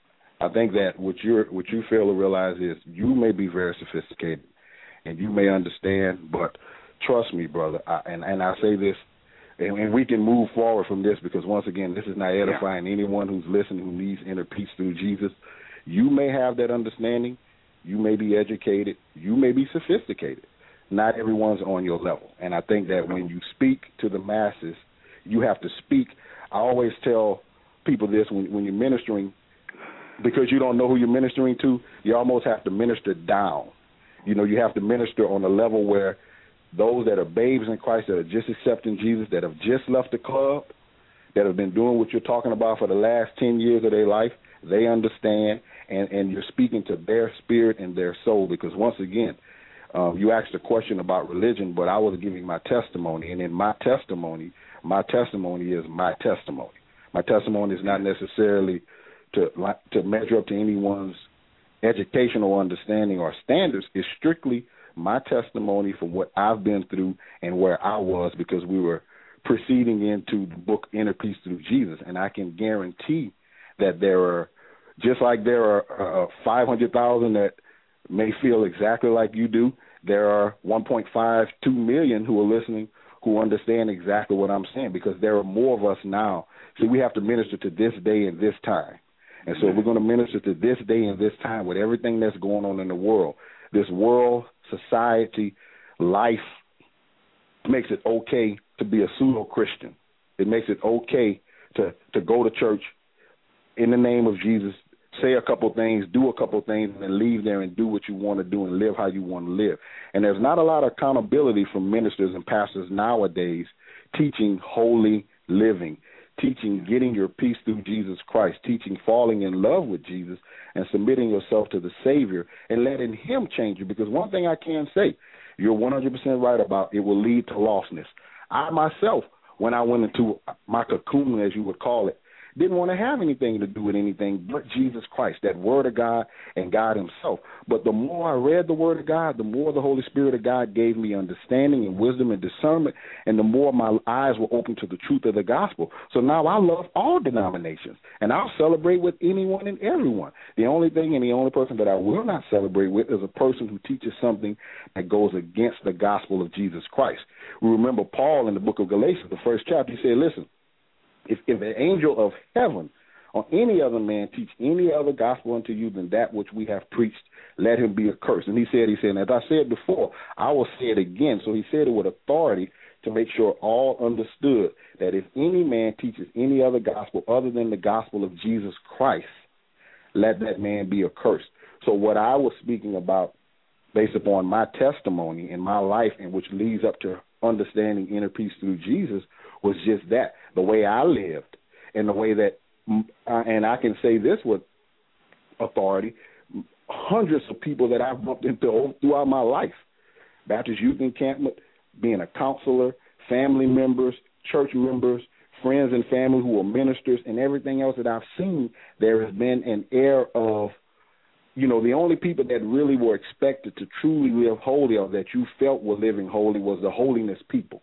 I think that what you what you fail to realize is you may be very sophisticated and you may understand, but trust me, brother, I, and, and I say this, and, and we can move forward from this because, once again, this is not edifying yeah. anyone who's listening who needs inner peace through Jesus. You may have that understanding. You may be educated. You may be sophisticated. not everyone's on your level. And I think that when you speak to the masses, you have to speak. I always tell people this when, when you're ministering, because you don't know who you're ministering to, you almost have to minister down. You know, you have to minister on a level where those that are babes in Christ, that are just accepting Jesus, that have just left the club, that have been doing what you're talking about for the last ten years of their life, they understand, and, and you're speaking to their spirit and their soul. Because once again, um, you asked a question about religion, but I was giving my testimony, and in my testimony, my testimony is my testimony. My testimony is not necessarily to to measure up to anyone's educational understanding or standards. It's strictly my testimony from what I've been through and where I was, because we were proceeding into the book Inner Peace Through Jesus. And I can guarantee that there are, just like there are uh, five hundred thousand that may feel exactly like you do, there are one point five two million who are listening who understand exactly what I'm saying, because there are more of us now. See, we have to minister to this day and this time. And so we're going to minister to this day and this time with everything that's going on in the world. This world, society, life makes it okay to be a pseudo-Christian. It makes it okay to, to go to church in the name of Jesus, say a couple things, do a couple things, and then leave there and do what you want to do and live how you want to live. And there's not a lot of accountability from ministers and pastors nowadays teaching holy living, teaching getting your peace through Jesus Christ, teaching falling in love with Jesus and submitting yourself to the Savior and letting him change you. Because one thing I can say, you're one hundred percent right about, it will lead to lostness. I myself, when I went into my cocoon, as you would call it, didn't want to have anything to do with anything but Jesus Christ, that Word of God and God himself. But the more I read the Word of God, the more the Holy Spirit of God gave me understanding and wisdom and discernment, and the more my eyes were open to the truth of the gospel. So now I love all denominations, and I'll celebrate with anyone and everyone. The only thing and the only person that I will not celebrate with is a person who teaches something that goes against the gospel of Jesus Christ. We remember Paul in the book of Galatians, the first chapter, he said, listen, If, if an angel of heaven or any other man teach any other gospel unto you than that which we have preached, let him be accursed. And he said, he said, as I said before, I will say it again. So he said it with authority to make sure all understood that if any man teaches any other gospel other than the gospel of Jesus Christ, let that man be accursed. So what I was speaking about, based upon my testimony in my life, and which leads up to understanding inner peace through Jesus, was just that, the way I lived and the way that, and I can say this with authority, hundreds of people that I've bumped into throughout my life, Baptist Youth Encampment, being a counselor, family members, church members, friends and family who are ministers, and everything else that I've seen, there has been an air of, you know, the only people that really were expected to truly live holy or that you felt were living holy was the holiness people.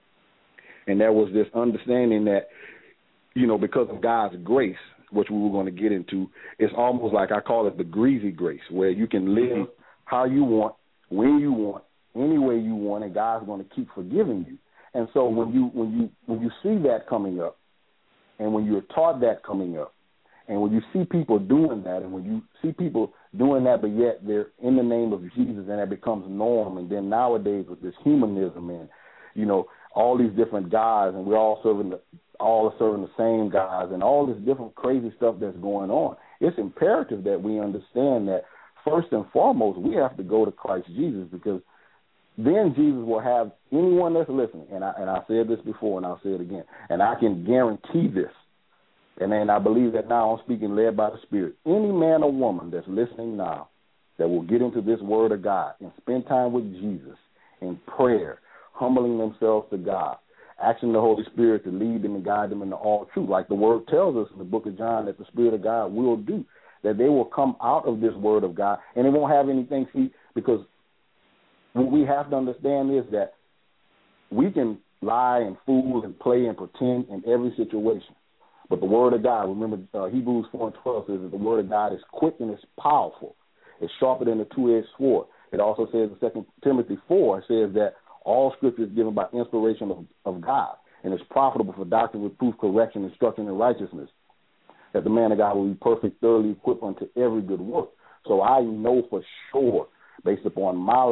And there was this understanding that, you know, because of God's grace, which we were going to get into, it's almost like I call it the greasy grace, where you can live how you want, when you want, any way you want, and God's going to keep forgiving you. And so when you when you when you see that coming up, and when you're taught that coming up, and when you see people doing that, and when you see people doing that, but yet they're in the name of Jesus, and that becomes norm, and then nowadays with this humanism and, you know, all these different guys, and we're all serving the, all are serving the same guys, and all this different crazy stuff that's going on. It's imperative that we understand that first and foremost we have to go to Christ Jesus, because then Jesus will have anyone that's listening. And I and I said this before, and I'll say it again, and I can guarantee this. And then I believe that now I'm speaking led by the Spirit. Any man or woman that's listening now that will get into this Word of God and spend time with Jesus in prayer, humbling themselves to God, asking the Holy Spirit to lead them and guide them into all truth, like the Word tells us in the book of John that the Spirit of God will do, that they will come out of this Word of God, and it won't have anything, see, because what we have to understand is that we can lie and fool and play and pretend in every situation. But the Word of God, remember uh, Hebrews four and twelve says that the Word of God is quick and it's powerful. It's sharper than a two-edged sword. It also says in Second Timothy four, it says that all Scripture is given by inspiration of, of God, and it's profitable for doctrine, reproof, correction, instruction, and righteousness, that the man of God will be perfect, thoroughly equipped unto every good work. So I know for sure, based upon my life,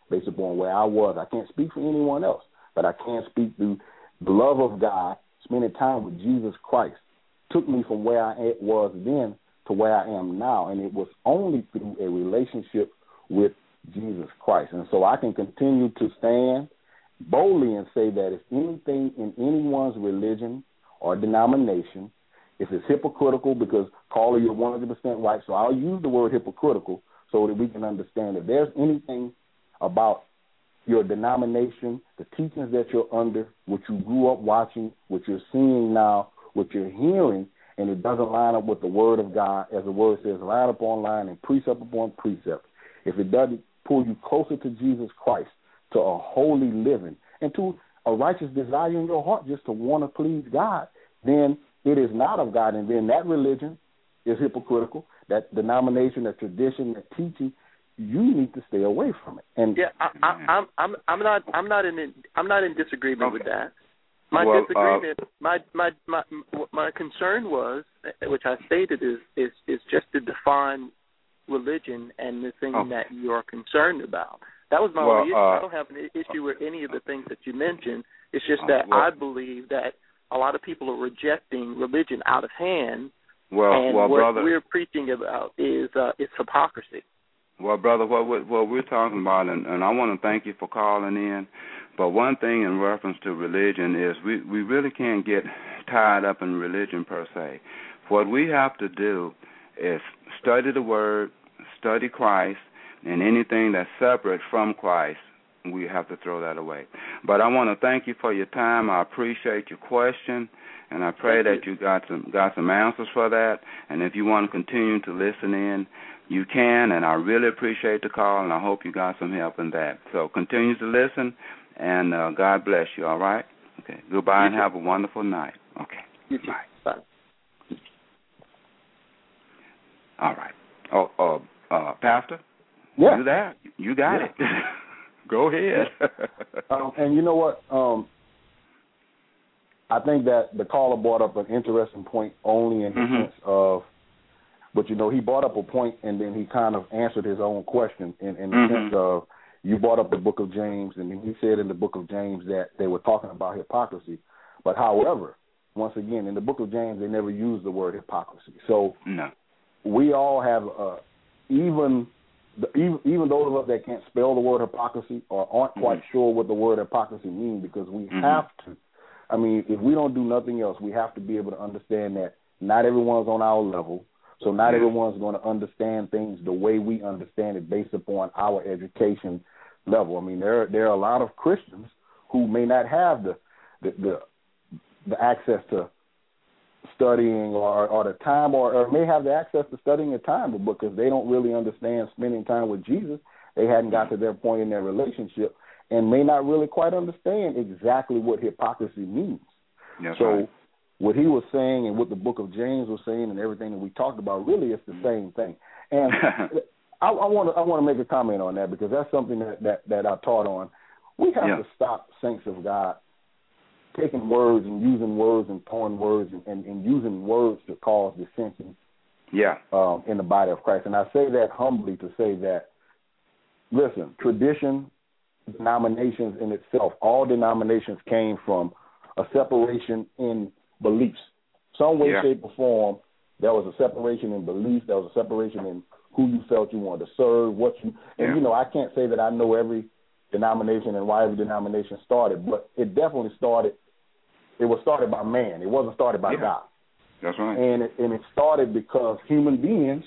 based upon where I was. I can't speak for anyone else, but I can speak through the love of God, spending time with Jesus Christ, took me from where I was then to where I am now, and it was only through a relationship with Jesus Christ. And so I can continue to stand boldly and say that if anything in anyone's religion or denomination, if it's hypocritical, because Carla, you're one hundred percent right, so I'll use the word hypocritical so that we can understand if there's anything about your denomination, the teachings that you're under, what you grew up watching, what you're seeing now, what you're hearing, and it doesn't line up with the word of God, as the word says, line upon line and precept upon precept. If it doesn't pull you closer to Jesus Christ, to a holy living, and to a righteous desire in your heart just to want to please God, then it is not of God, and then that religion is hypocritical. That denomination, that tradition, that teaching, you need to stay away from it. And yeah, I, I, I'm I'm I'm not I'm not in I'm not in disagreement okay. with that. My well, disagreement, uh, my, my my my concern was, which I stated, is is is just to define religion and the thing okay. that you are concerned about. That was my well, only issue. Uh, I don't have an issue with any of the things that you mentioned. It's just uh, that well, I believe that a lot of people are rejecting religion out of hand, well, and well, what brother, we're preaching about is uh, it's hypocrisy. Well, brother, what, what, what we're talking about, and, and I want to thank you for calling in, but one thing in reference to religion is we, we really can't get tied up in religion per se. What we have to do is study the Word, study Christ, and anything that's separate from Christ, we have to throw that away. But I want to thank you for your time. I appreciate your question, and I pray thank that you. you got some got some answers for that. And if you want to continue to listen in, you can, and I really appreciate the call, and I hope you got some help in that. So continue to listen, and uh, God bless you, all right? Okay, goodbye, you and too. have a wonderful night. Okay, you too. Bye. Bye. All right. Oh, uh, uh, Pastor? Yeah. You there? You got yeah. it. Go ahead. um, and you know what? Um, I think that the caller brought up an interesting point only in the mm-hmm. sense of, but, you know, he brought up a point and then he kind of answered his own question in, in the mm-hmm. sense of, you brought up the book of James, and he said in the book of James that they were talking about hypocrisy. But, however, once again, in the book of James, they never used the word hypocrisy. So no. we all have, uh, even, the, even even those of us that can't spell the word hypocrisy or aren't quite mm-hmm. sure what the word hypocrisy means, because we mm-hmm. have to. I mean, if we don't do nothing else, we have to be able to understand that not everyone's on our level. So not everyone's going to understand things the way we understand it based upon our education level. I mean, there there are a lot of Christians who may not have the the the, the access to studying or, or the time, or, or may have the access to studying the time, but because they don't really understand spending time with Jesus, they hadn't got to their point in their relationship and may not really quite understand exactly what hypocrisy means. That's so. Right. What he was saying and what the book of James was saying and everything that we talked about, really it's the same thing. And I, I want to I want to make a comment on that, because that's something that, that, that I taught on. We have yeah. to stop, saints of God, taking words and using words and throwing words and, and, and using words to cause dissension yeah. um, in the body of Christ. And I say that humbly to say that, listen, tradition, denominations in itself, all denominations came from a separation in beliefs. Some way, yeah. shape, or form, there was a separation in beliefs. There was a separation in who you felt you wanted to serve, what you, and yeah. you know, I can't say that I know every denomination and why every denomination started, but it definitely started, it was started by man. It wasn't started by yeah. God. That's right. And it, and it started because human beings,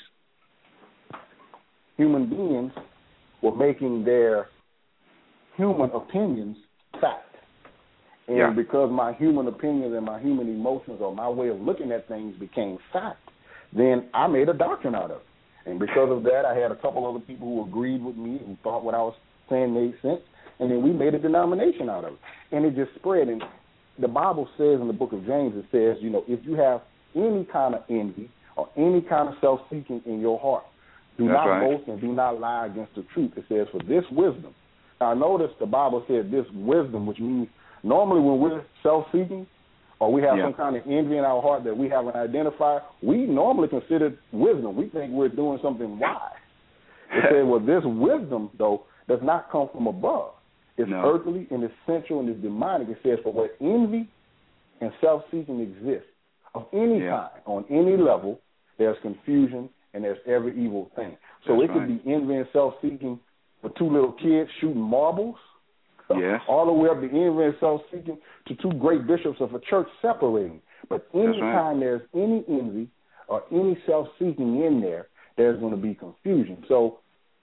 human beings were making their human opinions fact. And yeah. because my human opinions and my human emotions or my way of looking at things became fact, then I made a doctrine out of it. And because of that, I had a couple other people who agreed with me, who thought what I was saying made sense, and then we made a denomination out of it. And it just spread. And the Bible says in the book of James, it says, you know, if you have any kind of envy or any kind of self-seeking in your heart, do That's not right. boast and do not lie against the truth. It says, for this wisdom. Now, notice the Bible said this wisdom, which means normally when we're self-seeking or we have yeah. some kind of envy in our heart that we haven't identified, we normally consider wisdom. We think we're doing something wise. It said, well, this wisdom, though, does not come from above. It's no. earthly and it's sensual and it's demonic. It says, for where envy and self-seeking exist of any yeah. kind, on any level, there's confusion and there's every evil thing. So That's it could right. be envy and self-seeking for two little kids shooting marbles, yes. all the way up to envy and self-seeking to two great bishops of a church separating. But any time right. there's any envy or any self-seeking in there, there's going to be confusion. So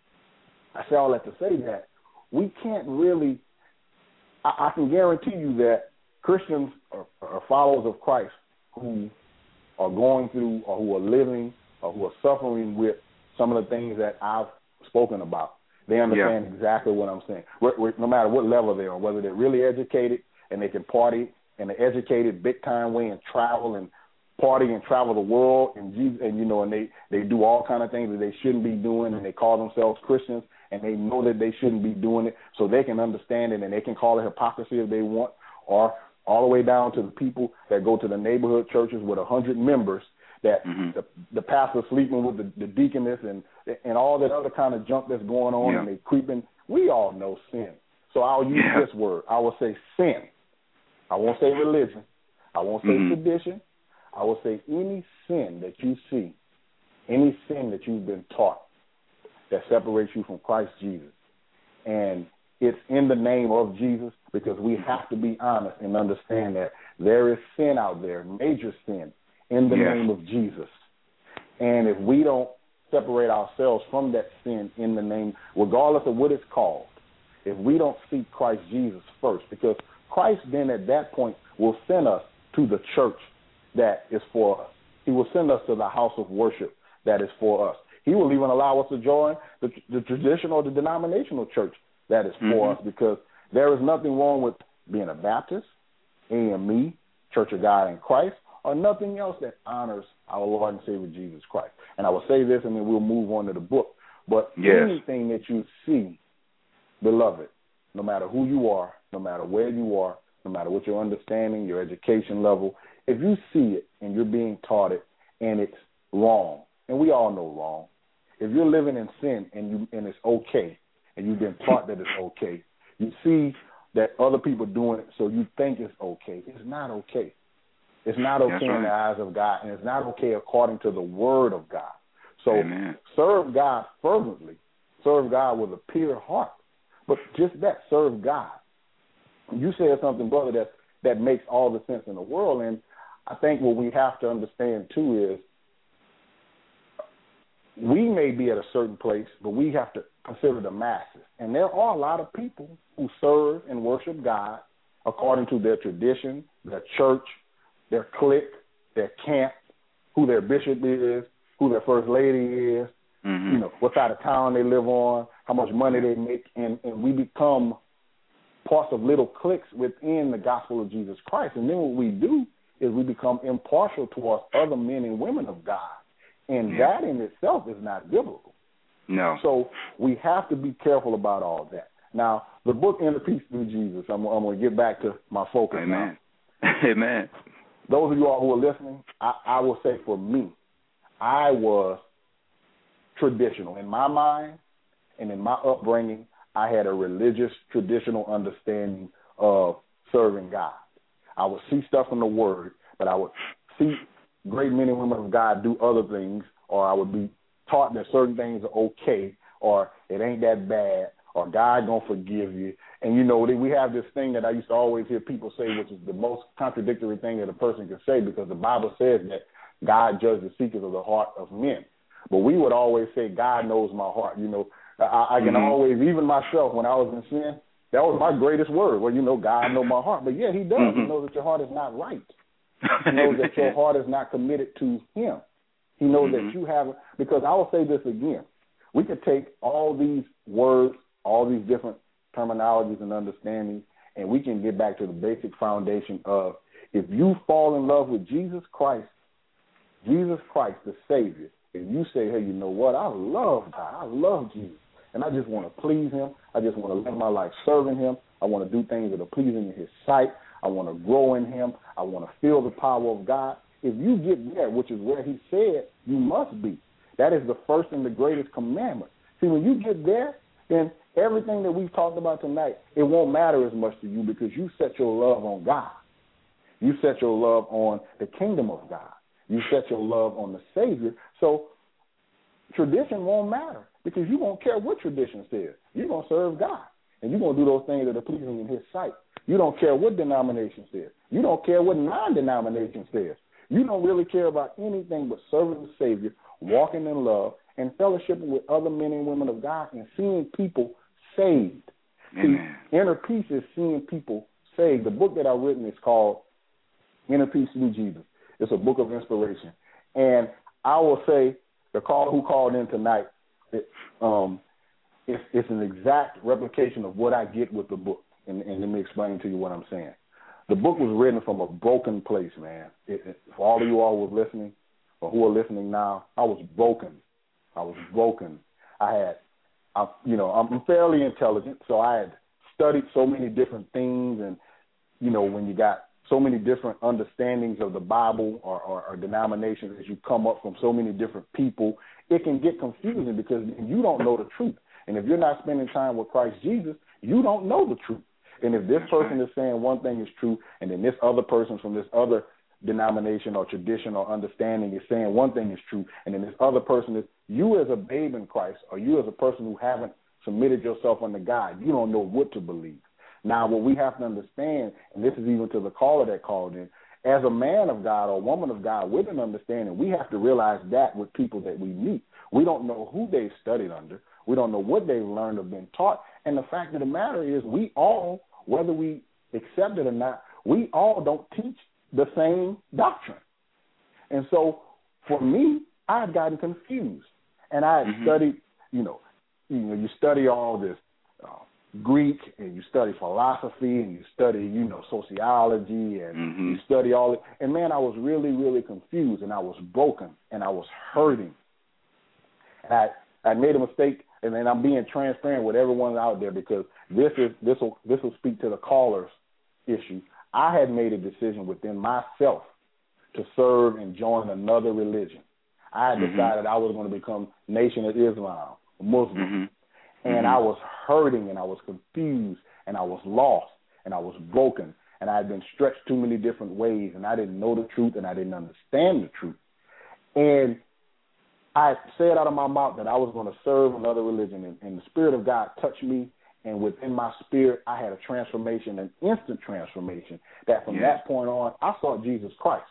I say all that to say that we can't really, I, I can guarantee you that Christians or, or followers of Christ who are going through or who are living or who are suffering with some of the things that I've spoken about, they understand yeah. exactly what I'm saying. We're, we're, no matter what level they're on, whether they're really educated and they can party in an educated, big-time way and travel and party and travel the world and, and you know, and they, they do all kind of things that they shouldn't be doing, and they call themselves Christians, and they know that they shouldn't be doing it, so they can understand it and they can call it hypocrisy if they want, or all the way down to the people that go to the neighborhood churches with a hundred members that mm-hmm. the, the pastor sleeping with the, the deaconess and and all that other kind of junk that's going on yeah. and they creeping. We all know sin. So I'll use yeah. this word. I will say sin. I won't say religion. I won't say mm-hmm. tradition. I will say any sin that you see, any sin that you've been taught that separates you from Christ Jesus. And it's in the name of Jesus, because we have to be honest and understand that there is sin out there, major sin, in the yes. name of Jesus. And if we don't separate ourselves from that sin in the name, regardless of what it's called, if we don't seek Christ Jesus first, because Christ then at that point will send us to the church that is for us. He will send us to the house of worship that is for us. He will even allow us to join the, the traditional or the denominational church that is for mm-hmm. us, because there is nothing wrong with being a Baptist, A M E, Church of God in Christ, or nothing else that honors our Lord and Savior Jesus Christ. And I will say this, and then we'll move on to the book. But yes. anything that you see, beloved, no matter who you are, no matter where you are, no matter what your understanding, your education level, if you see it and you're being taught it and it's wrong, and we all know wrong, if you're living in sin and you and it's okay, and you've been taught that it's okay, you see that other people doing it, so you think it's okay. It's not okay. It's not okay right. in the eyes of God, and it's not okay according to the word of God. So Amen. Serve God fervently. Serve God with a pure heart. But just that, serve God. You said something, brother, that, that makes all the sense in the world, and I think what we have to understand, too, is we may be at a certain place, but we have to consider the masses. And there are a lot of people who serve and worship God according to their tradition, their church, their clique, their camp, who their bishop is, who their first lady is, mm-hmm. you know, what side of town they live on, how much money they make, and, and we become parts of little cliques within the gospel of Jesus Christ. And then what we do is we become impartial towards other men and women of God. And yeah. that in itself is not biblical. No. So we have to be careful about all that. Now, the book Inner Peace Through Jesus, I'm, I'm going to get back to my focus Amen. now. Amen. Those of you all who are listening, I, I will say for me, I was traditional. In my mind and in my upbringing, I had a religious, traditional understanding of serving God. I would see stuff in the Word, but I would see great men and women of God do other things, or I would be taught that certain things are okay, or it ain't that bad, or God gonna forgive you. And you know, we have this thing that I used to always hear people say, which is the most contradictory thing that a person can say, because the Bible says that God judges the secrets of the heart of men. But we would always say, God knows my heart. You know, I, I can mm-hmm. always, even myself, when I was in sin, that was my greatest word. Well, you know, God knows my heart. But yeah, He does. Mm-hmm. He knows that your heart is not right. He knows that your heart is not committed to Him. He knows mm-hmm. that you haven't, because I will say this again. We could take all these words, all these different terminologies and understandings, and we can get back to the basic foundation of, if you fall in love with Jesus Christ, Jesus Christ, the Savior, and you say, hey, you know what, I love God, I love Jesus, and I just want to please Him, I just want to live my life serving Him, I want to do things that are pleasing in His sight, I want to grow in Him, I want to feel the power of God. If you get there, which is where He said you must be, that is the first and the greatest commandment. See, when you get there, then everything that we've talked about tonight, it won't matter as much to you because you set your love on God. You set your love on the kingdom of God. You set your love on the Savior. So tradition won't matter because you won't care what tradition says. You're going to serve God, and you're going to do those things that are pleasing in his sight. You don't care what denomination says. You don't care what non-denomination says. You don't really care about anything but serving the Savior, walking in love, and fellowshipping with other men and women of God and seeing people saved. Amen. See, inner peace is seeing people saved. The book that I've written is called Inner Peace Through Jesus. It's a book of inspiration. And I will say the caller who called in tonight, it, um, it's, it's an exact replication of what I get with the book. And, and let me explain to you what I'm saying. The book was written from a broken place, man. It, it, for all of you all who are listening or who are listening now, I was broken. I was broken. I had, I, you know, I'm fairly intelligent, so I had studied so many different things. And, you know, when you got so many different understandings of the Bible or, or, or denominations as you come up from so many different people, it can get confusing because you don't know the truth. And if you're not spending time with Christ Jesus, you don't know the truth. And if this person is saying one thing is true, and then this other person from this other denomination or tradition or understanding is saying one thing is true, and then this other person is, you as a babe in Christ, or you as a person who haven't submitted yourself unto God, you don't know what to believe. Now, what we have to understand, and this is even to the caller that called in, as a man of God or woman of God with an understanding, we have to realize that with people that we meet. We don't know who they've studied under. We don't know what they've learned or been taught. And the fact of the matter is we all, whether we accept it or not, we all don't teach the same doctrine. And so for me, I had gotten confused. And I had mm-hmm. studied, you know, you know, you study all this uh, Greek, and you study philosophy, and you study, you know, sociology, and mm-hmm. you study all it. And, man, I was really, really confused, and I was broken, and I was hurting. And I, I made a mistake, and then I'm being transparent with everyone out there because this is this will this will speak to the caller's issue. I had made a decision within myself to serve and join another religion. I had mm-hmm. decided I was going to become Nation of Islam, a Muslim. Mm-hmm. And mm-hmm. I was hurting, and I was confused, and I was lost, and I was broken, and I had been stretched too many different ways, and I didn't know the truth, and I didn't understand the truth. And I said out of my mouth that I was going to serve another religion, and, and the Spirit of God touched me, and within my spirit, I had a transformation, an instant transformation, that from yes. that point on, I sought Jesus Christ.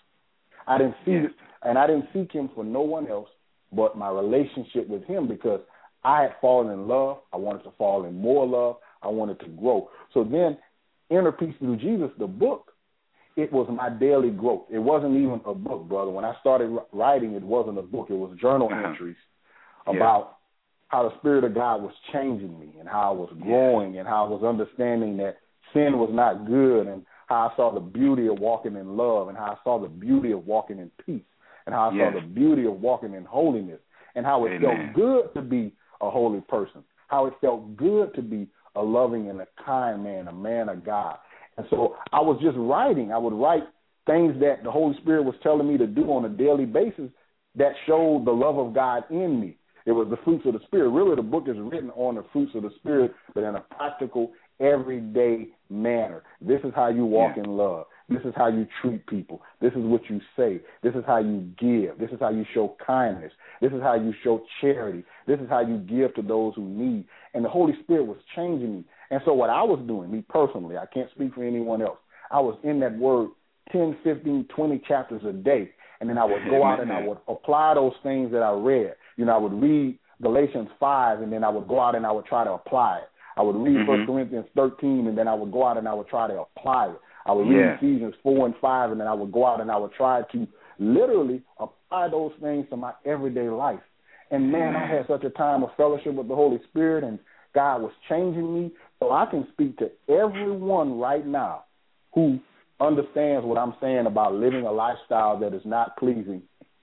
I didn't see yes. and I didn't seek him for no one else but my relationship with him because I had fallen in love. I wanted to fall in more love. I wanted to grow. So then, Inner Peace Through Jesus, the book, it was my daily growth. It wasn't even a book, brother. When I started writing, it wasn't a book. It was journal uh-huh. entries about yeah. how the Spirit of God was changing me and how I was growing yeah. and how I was understanding that sin was not good and how I saw the beauty of walking in love and how I saw the beauty of walking in peace and how I yeah. saw the beauty of walking in holiness and how it Amen. Felt good to be a holy person, how it felt good to be a loving and a kind man, a man of God. And so I was just writing. I would write things that the Holy Spirit was telling me to do on a daily basis that showed the love of God in me. It was the fruits of the Spirit. Really, the book is written on the fruits of the Spirit, but in a practical, everyday manner. This is how you walk yeah. in love. This is how you treat people. This is what you say. This is how you give. This is how you show kindness. This is how you show charity. This is how you give to those who need. And the Holy Spirit was changing me. And so what I was doing, me personally, I can't speak for anyone else, I was in that word ten, fifteen, twenty chapters a day. And then I would go out and I would apply those things that I read. You know, I would read Galatians five, and then I would go out and I would try to apply it. I would read mm-hmm. First Corinthians thirteen, and then I would go out and I would try to apply it. I would read yeah. Ephesians four and five, and then I would go out and I would try to literally apply those things to my everyday life. And, man, I had such a time of fellowship with the Holy Spirit, and God was changing me. So I can speak to everyone right now who understands what I'm saying about living a lifestyle that is not pleasing.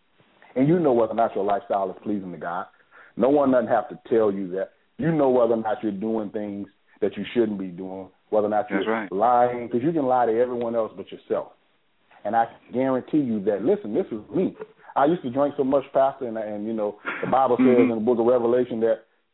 And you know whether or not your lifestyle is pleasing to God. No one doesn't have to tell you that. You know whether or not you're doing things that you shouldn't be doing, whether or not you're right. lying, because you can lie to everyone else but yourself. And I guarantee you that, listen, this is me. I used to drink so much, Pastor, and, and you know, the Bible says in the book of Revelation that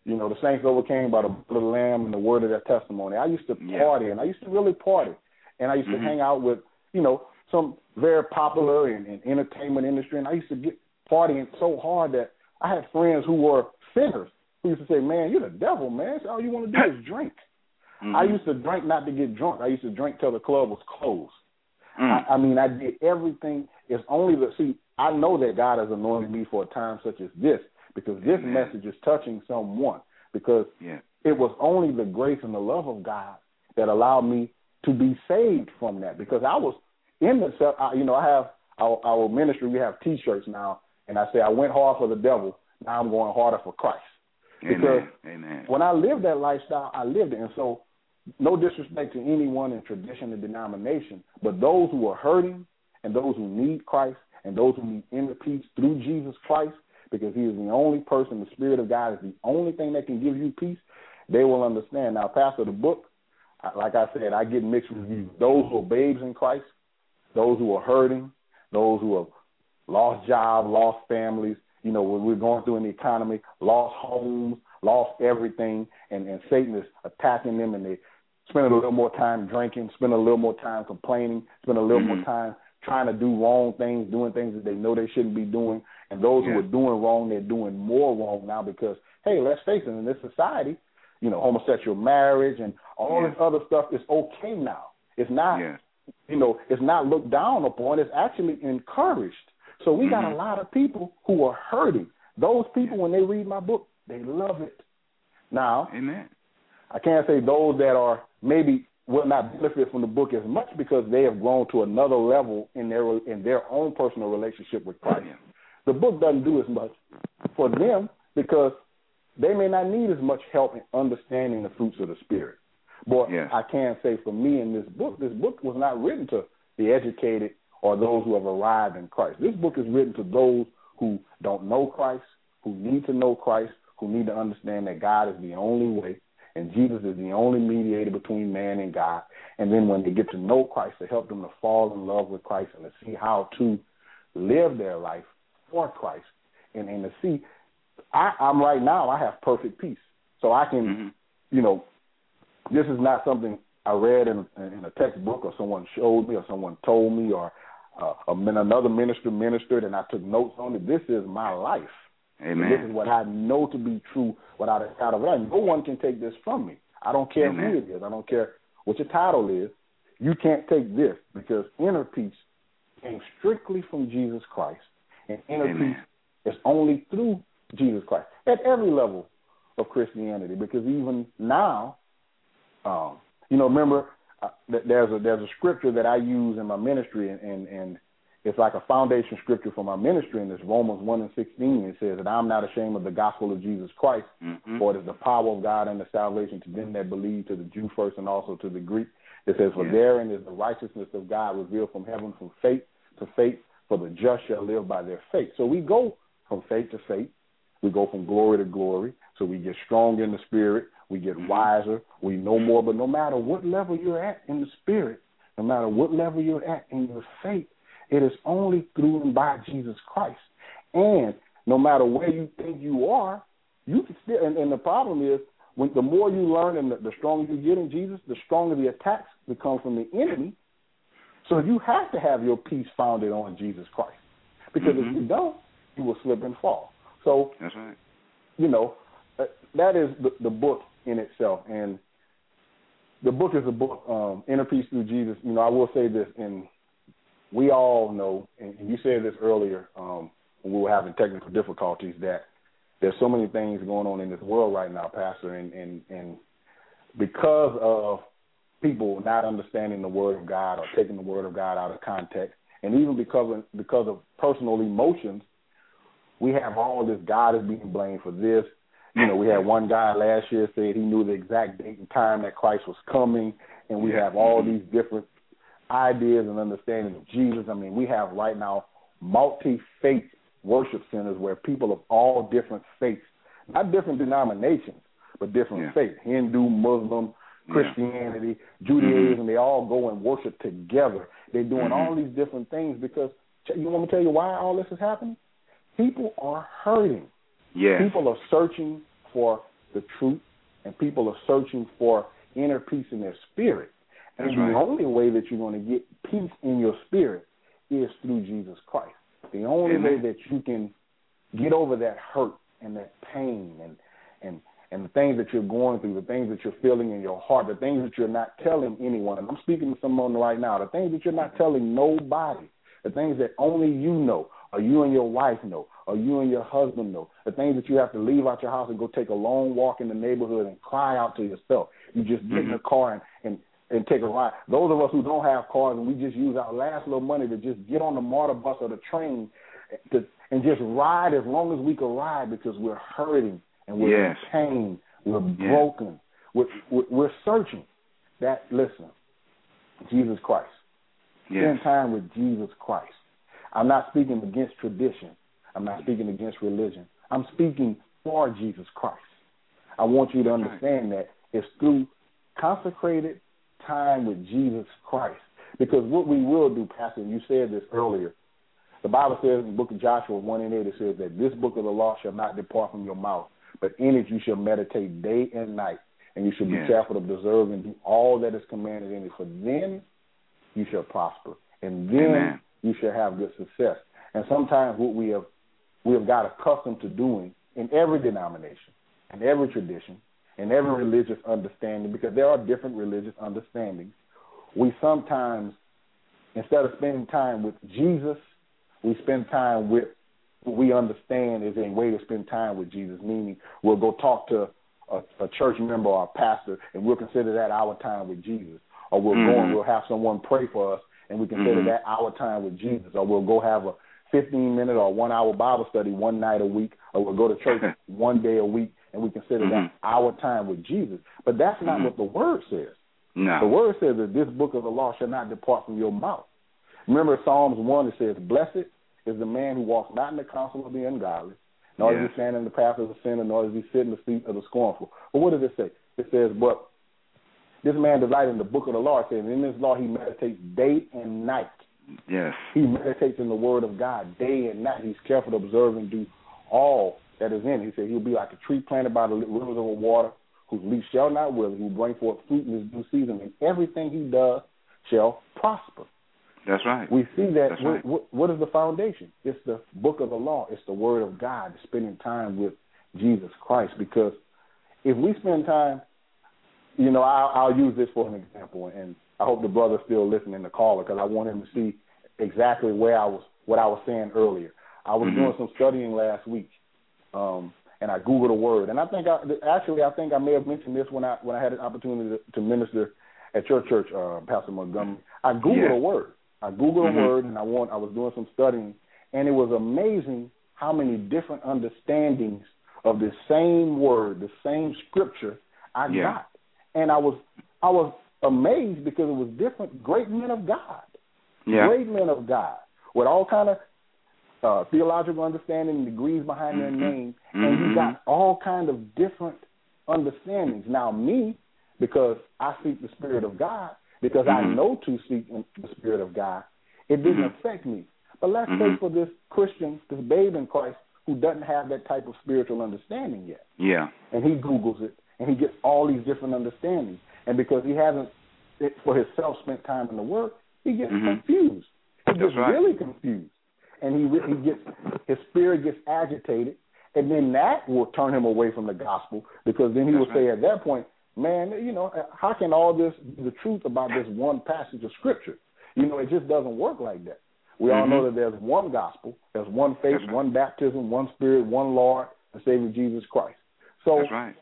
You know, the saints overcame by the blood of the Lamb and the word of their testimony. I used to Yeah. party, and I used to really party. And I used Mm-hmm. to hang out with, you know, some very popular in, in entertainment industry. And I used to get partying so hard that I had friends who were sinners who used to say, man, you're the devil, man. So all you want to do is drink. Mm-hmm. I used to drink not to get drunk. I used to drink till the club was closed. Mm. I, I mean, I did everything. It's only the, see, I know that God has anointed me for a time such as this, because this Amen. message is touching someone, because Yeah. it was only the grace and the love of God that allowed me to be saved from that, because I was in the, I, you know, I have our, our ministry, we have T-shirts now, and I say I went hard for the devil, now I'm going harder for Christ. Amen. Because Amen. when I lived that lifestyle, I lived it. And so no disrespect to anyone in tradition and denomination, but those who are hurting and those who need Christ and those who need inner peace through Jesus Christ, because he is the only person, the Spirit of God is the only thing that can give you peace, they will understand. Now, Pastor, the book, like I said, I get mixed reviews. Those who are babes in Christ, those who are hurting, those who have lost jobs, lost families, you know, what we're going through in the economy, lost homes, lost everything, and, and Satan is attacking them, and they spend a little more time drinking, spend a little more time complaining, spend a little Mm-hmm. more time trying to do wrong things, doing things that they know they shouldn't be doing. And those Yeah. who are doing wrong, they're doing more wrong now because, hey, let's face it, in this society, you know, homosexual marriage and all Yeah. this other stuff is okay now. It's not, Yeah. you know, it's not looked down upon. It's actually encouraged. So we got Mhm. a lot of people who are hurting. Those people, when they read my book, they love it. Now, Amen. I can't say those that are maybe will not benefit from the book as much because they have grown to another level in their in their own personal relationship with Christ. Yeah. The book doesn't do as much for them because they may not need as much help in understanding the fruits of the Spirit. But Yeah. I can say for me in this book, this book was not written to the educated or those who have arrived in Christ. This book is written to those who don't know Christ, who need to know Christ, who need to understand that God is the only way and Jesus is the only mediator between man and God. And then when they get to know Christ, to help them to fall in love with Christ and to see how to live their life for Christ. And, and to see, I, I'm right now, I have perfect peace. So I can, Mm-hmm. you know, this is not something I read in, in a textbook or someone showed me or someone told me or uh, another minister ministered and I took notes on it. This is my life. Amen. And this is what I know to be true without a shadow of a doubt. No one can take this from me. I don't care Amen. who it is. I don't care what your title is. You can't take this because inner peace came strictly from Jesus Christ. And inner Amen. peace is only through Jesus Christ at every level of Christianity. Because even now, um, you know, remember, uh, there's a there's a scripture that I use in my ministry, and, and, and it's like a foundation scripture for my ministry, and it's Romans one and sixteen. It says that I'm not ashamed of the gospel of Jesus Christ, Mm-hmm. for it is the power of God and the salvation to them that believe, to the Jew first and also to the Greek. It says, for Yes. therein is the righteousness of God revealed from heaven from faith to faith, for the just shall live by their faith. So we go from faith to faith. We go from glory to glory. So we get stronger in the spirit. We get Mm-hmm. wiser. We know more. But no matter what level you're at in the spirit, no matter what level you're at in your faith, it is only through and by Jesus Christ. And no matter where you think you are, you can still, and, and the problem is, when the more you learn and the, the stronger you get in Jesus, the stronger the attacks become from the enemy. So you have to have your peace founded on Jesus Christ. Because Mm-hmm. if you don't, you will slip and fall. So, That's right. you know, uh, that is the, the book in itself. And the book is a book, um, Inner Peace Through Jesus. You know, I will say this, and we all know, and you said this earlier um, when we were having technical difficulties, that there's so many things going on in this world right now, Pastor, and, and, and because of people not understanding the Word of God or taking the Word of God out of context, and even because of, because of personal emotions, we have all this, God is being blamed for this. You know, we had one guy last year said he knew the exact date and time that Christ was coming, and we Yeah. have all Mm-hmm. these different ideas and understanding of Jesus. I mean, we have right now multi-faith worship centers where people of all different faiths, not different denominations, but different Yeah. faiths, Hindu, Muslim, Christianity, yeah. Judaism, mm-hmm. they all go and worship together. They're doing mm-hmm. all these different things because, you want me to tell you why all this is happening? People are hurting. Yes. People are searching for the truth, and people are searching for inner peace in their spirit. And That's the right. only way that you're going to get peace in your spirit is through Jesus Christ. The only Amen. way that you can get over that hurt and that pain and, and, and the things that you're going through, the things that you're feeling in your heart, the things that you're not telling anyone. And I'm speaking to someone right now, the things that you're not telling nobody, the things that only you know, or you and your wife know, or you and your husband know, the things that you have to leave out your house and go take a long walk in the neighborhood and cry out to yourself. You just get Mm-hmm. in the car and, and, and take a ride. Those of us who don't have cars and we just use our last little money to just get on the MARTA bus or the train to, and just ride as long as we can ride because we're hurting and we're Yes. in pain. We're Yeah. broken. We're, we're, we're searching. That, listen, Jesus Christ. Yes. Spend time with Jesus Christ. I'm not speaking against tradition. I'm not speaking against religion. I'm speaking for Jesus Christ. I want you to understand that it's through consecrated time with Jesus Christ. Because what we will do, Pastor, you said this earlier, the Bible says in the book of Joshua one and eight, it says that this book of the law shall not depart from your mouth, but in it you shall meditate day and night, and you shall be Yes. careful to observe and do all that is commanded in it, for then you shall prosper, and then Amen. you shall have good success. And sometimes what we have we have got accustomed to doing in every denomination, in every tradition, in every religious understanding, because there are different religious understandings, we sometimes, instead of spending time with Jesus, we spend time with what we understand is a way to spend time with Jesus, meaning we'll go talk to a, a church member or a pastor, and we'll consider that our time with Jesus. Or we'll Mm-hmm. go and we'll have someone pray for us, and we consider Mm-hmm. that our time with Jesus. Or we'll go have a fifteen-minute or one-hour Bible study one night a week, or we'll go to church one day a week, and we consider Mm-hmm. that our time with Jesus. But that's not Mm-hmm. what the Word says. No. The Word says that this book of the law shall not depart from your mouth. Remember Psalms one, it says, blessed is the man who walks not in the counsel of the ungodly, nor does Yes. he stand in the path of the sinner, nor does he sit in the seat of the scornful. But what does it say? It says, but this man delights in the book of the law. It says, in this law he meditates day and night. Yes. He meditates in the word of God day and night. He's careful to observe and do all that is in it. He said he'll be like a tree planted by the rivers of water, whose leaf shall not wither, who will bring forth fruit in his due season, and everything he does shall prosper. That's right. We see that. That's what, right. what, what is the foundation? It's the book of the law. It's the word of God, spending time with Jesus Christ. Because if we spend time, you know, I'll, I'll use this for an example, and I hope the brother's still listening, the caller, because I want him to see exactly where I was, what I was saying earlier. I was Mm-hmm. doing some studying last week, um, and I Googled a word, and I think I actually I think I may have mentioned this when I when I had an opportunity to, to minister at your church, uh, Pastor Montgomery. I Googled Yeah. a word. I Googled Mm-hmm. a word, and I want I was doing some studying, and it was amazing how many different understandings of the same word, the same scripture I Yeah. got, and I was I was amazed because it was different great men of God, Yeah. great men of God with all kind of uh, theological understanding and degrees behind their Mhm. name, and Mhm. you got all kind of different understandings. Now me, because I seek the Spirit of God, because I Mhm. know to seek the Spirit of God, it didn't Mhm. affect me. But let's Mhm. say for this Christian, this babe in Christ, who doesn't have that type of spiritual understanding yet, Yeah. and he Googles it, and he gets all these different understandings, and because he hasn't, it, for himself, spent time in the Word, he gets Mhm. confused. He That's gets right. really confused, and he re- he gets his spirit gets agitated, and then that will turn him away from the gospel, because then he That's will say right. at that point, man, you know, how can all this be the truth about this one passage of Scripture? You know, it just doesn't work like that. We all Mhm. know that there's one gospel, there's one faith, That's right. one baptism, one Spirit, one Lord, and Savior Jesus Christ. So That's right.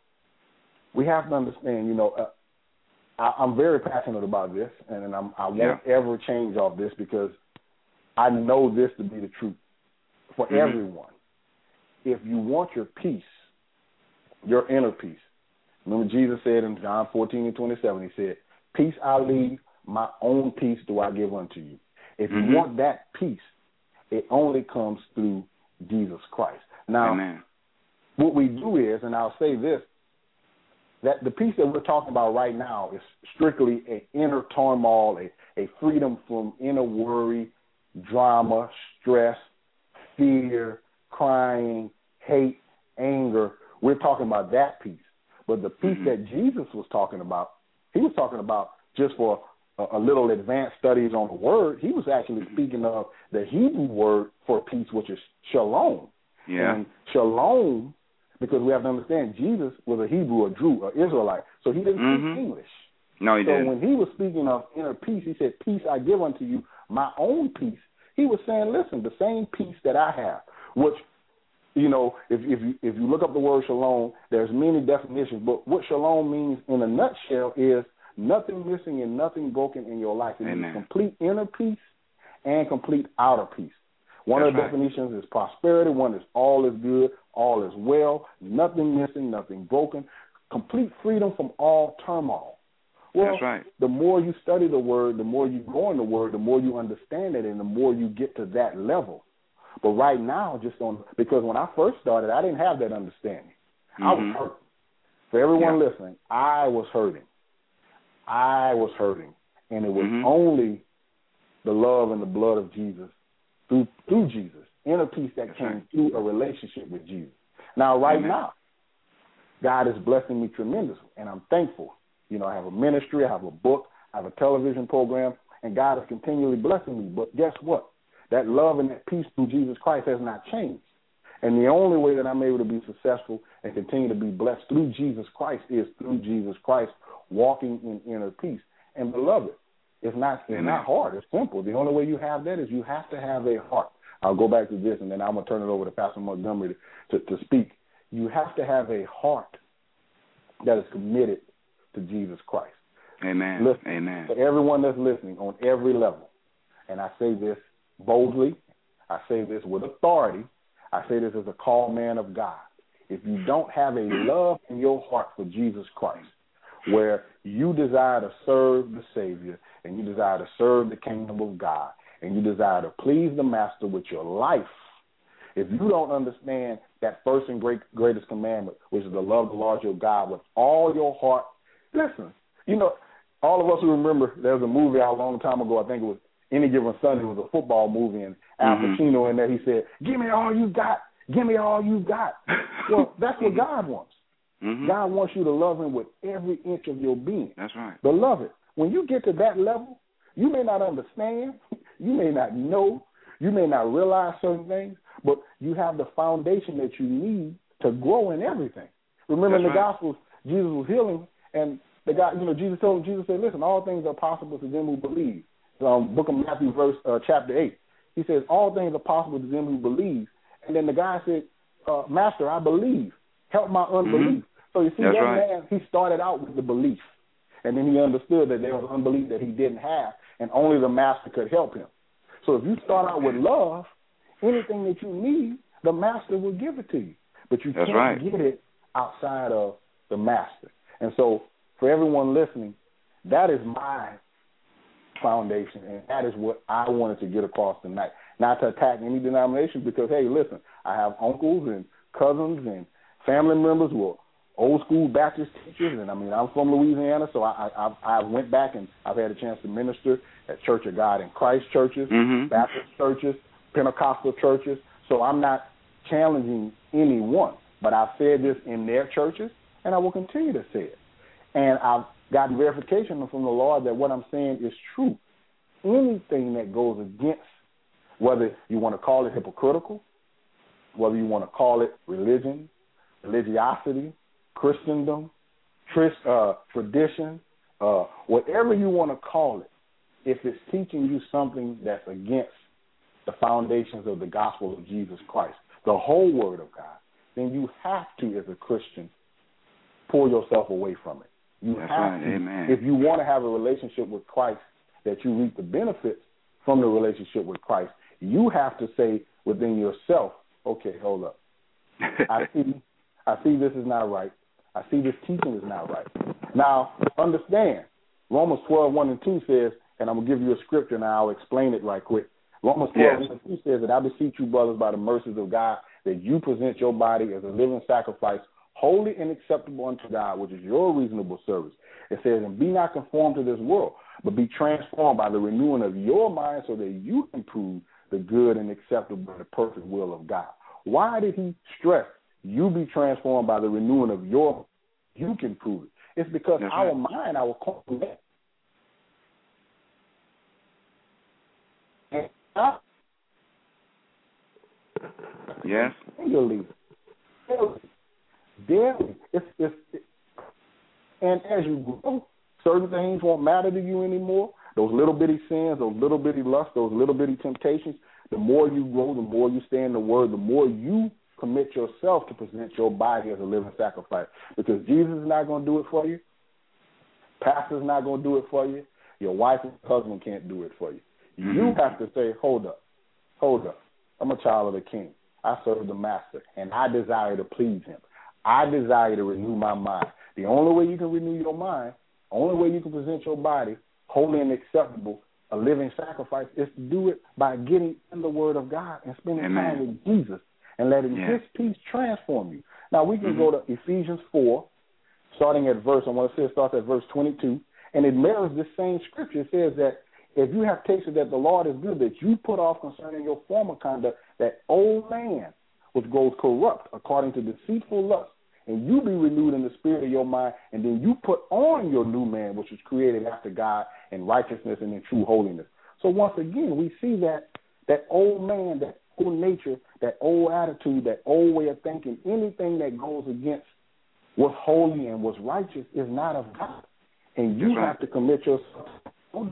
we have to understand, you know, uh, I, I'm very passionate about this, and I'm, I won't Yeah. ever change off this, because I know this to be the truth for Mhm. everyone. If you want your peace, your inner peace, remember Jesus said in John fourteen and twenty-seven, he said, peace I leave, my own peace do I give unto you. If you Mhm. want that peace, it only comes through Jesus Christ. Now, Amen. what we do is, and I'll say this, that the peace that we're talking about right now is strictly an inner turmoil, a, a freedom from inner worry, drama, stress, fear, crying, hate, anger. We're talking about that peace. But the peace mm-hmm. that Jesus was talking about, he was talking about just for a, a little advanced studies on the word. He was actually mm-hmm. speaking of the Hebrew word for peace, which is shalom. Yeah. And shalom, because we have to understand, Jesus was a Hebrew, a Jew, an Israelite, so he didn't mm-hmm. speak English. No, he so didn't. when he was speaking of inner peace, he said, peace I give unto you, my own peace. He was saying, listen, the same peace that I have, which, you know, if, if you if you look up the word shalom, there's many definitions, but what shalom means in a nutshell is nothing missing and nothing broken in your life. It Amen. means complete inner peace and complete outer peace. One That's of the right. definitions is prosperity. One is all is good, all is well, nothing missing, nothing broken, complete freedom from all turmoil. Well, That's right. The more you study the word, the more you go in the word, the more you understand it, and the more you get to that level. But right now, just on because when I first started, I didn't have that understanding. Mm-hmm. I was hurt. For everyone yeah. listening, I was hurting. I was hurting, and it was mm-hmm. only the love and the blood of Jesus through through Jesus, inner peace that That's came right. through a relationship with Jesus. Now, right Amen. now, God is blessing me tremendously, and I'm thankful. You know, I have a ministry, I have a book, I have a television program, and God is continually blessing me. But guess what? That love and that peace through Jesus Christ has not changed. And the only way that I'm able to be successful and continue to be blessed through Jesus Christ is through Jesus Christ, walking in inner peace. And beloved, it's not it's Amen. not hard. It's simple. The only way you have that is you have to have a heart. I'll go back to this, and then I'm going to turn it over to Pastor Montgomery to, to, to speak. You have to have a heart that is committed to Jesus Christ. Amen. Listen, Amen. For everyone that's listening on every level, and I say this boldly, I say this with authority, I say this as a called man of God. If you don't have a love in your heart for Jesus Christ, where you desire to serve the Savior and you desire to serve the kingdom of God and you desire to please the Master with your life, if you don't understand that first and great, greatest commandment, which is to love the Lord your God with all your heart, listen, you know, all of us who remember there was a movie out a long time ago, I think it was Any Given Sunday, it was a football movie, and Al mm-hmm. Pacino in there, he said, give me all you got, give me all you got. Well, that's what God wants. Mm-hmm. God wants you to love him with every inch of your being. That's right. Beloved, when you get to that level, you may not understand, you may not know, you may not realize certain things, but you have the foundation that you need to grow in everything. Remember That's in the right. Gospels, Jesus was healing, and the guy, you know, Jesus told him, Jesus said, listen, all things are possible to them who believe. Um, Book of Matthew, verse uh, chapter eight. He says, all things are possible to them who believe. And then the guy said, uh, Master, I believe. Help my unbelief. Mm-hmm. So you see, That's that right. man, he started out with the belief. And then he understood that there was unbelief that he didn't have, and only the Master could help him. So if you start out with love, anything that you need, the Master will give it to you. But you That's can't right. get it outside of the Master. And so for everyone listening, that is my foundation, and that is what I wanted to get across tonight. Not to attack any denomination, because, hey, listen, I have uncles and cousins and family members who are old school Baptist teachers, and I mean, I'm from Louisiana, so I I, I went back and I've had a chance to minister at Church of God in Christ churches, mm-hmm. Baptist churches, Pentecostal churches. So I'm not challenging anyone, but I've said this in their churches, and I will continue to say it. And I've gotten verification from the Lord that what I'm saying is true. Anything that goes against, whether you want to call it hypocritical, whether you want to call it religion, religiosity, Christendom, tris, uh, tradition, uh, whatever you want to call it, if it's teaching you something that's against the foundations of the gospel of Jesus Christ, the whole word of God, then you have to, as a Christian, pull yourself away from it. You That's have right. to, Amen. if you want to have a relationship with Christ, that you reap the benefits from the relationship with Christ, you have to say within yourself, okay, hold up. I see I see this is not right. I see this teaching is not right. Now, understand, Romans twelve, one and two says, and I'm going to give you a scripture and I'll explain it right quick. Romans twelve, yes. one and two says that I beseech you, brothers, by the mercies of God, that you present your body as a living sacrifice, holy and acceptable unto God, which is your reasonable service. It says, and be not conformed to this world, but be transformed by the renewing of your mind so that you can prove the good and acceptable and the perfect will of God. Why did he stress you be transformed by the renewing of your You can prove it. It's because That's our right. mind, our conscience, and not Yes. daily, daily, daily. It's, it's, it, and as you grow, certain things won't matter to you anymore. Those little bitty sins, those little bitty lusts, those little bitty temptations, the more you grow, the more you stay in the Word, the more you commit yourself to present your body as a living sacrifice. Because Jesus is not going to do it for you. Pastor's not going to do it for you. Your wife and husband can't do it for you. Mm-hmm. You have to say, hold up, hold up. I'm a child of the King. I serve the Master, and I desire to please him. I desire to renew my mind. The only way you can renew your mind, the only way you can present your body holy and acceptable, a living sacrifice, is to do it by getting in the Word of God and spending Amen. time with Jesus and letting yeah. his peace transform you. Now, we can mm-hmm. go to Ephesians four, starting at verse, I want to say it starts at verse twenty-two, and it mirrors this same scripture. It says that if you have tasted that the Lord is good, that you put off concerning your former conduct that old man which grows corrupt according to deceitful lust, and you be renewed in the spirit of your mind, and then you put on your new man, which was created after God in righteousness and in true holiness. So once again, we see that that old man, that old nature, that old attitude, that old way of thinking, anything that goes against what's holy and what's righteous is not of God. And you That's right. have to commit yourself to,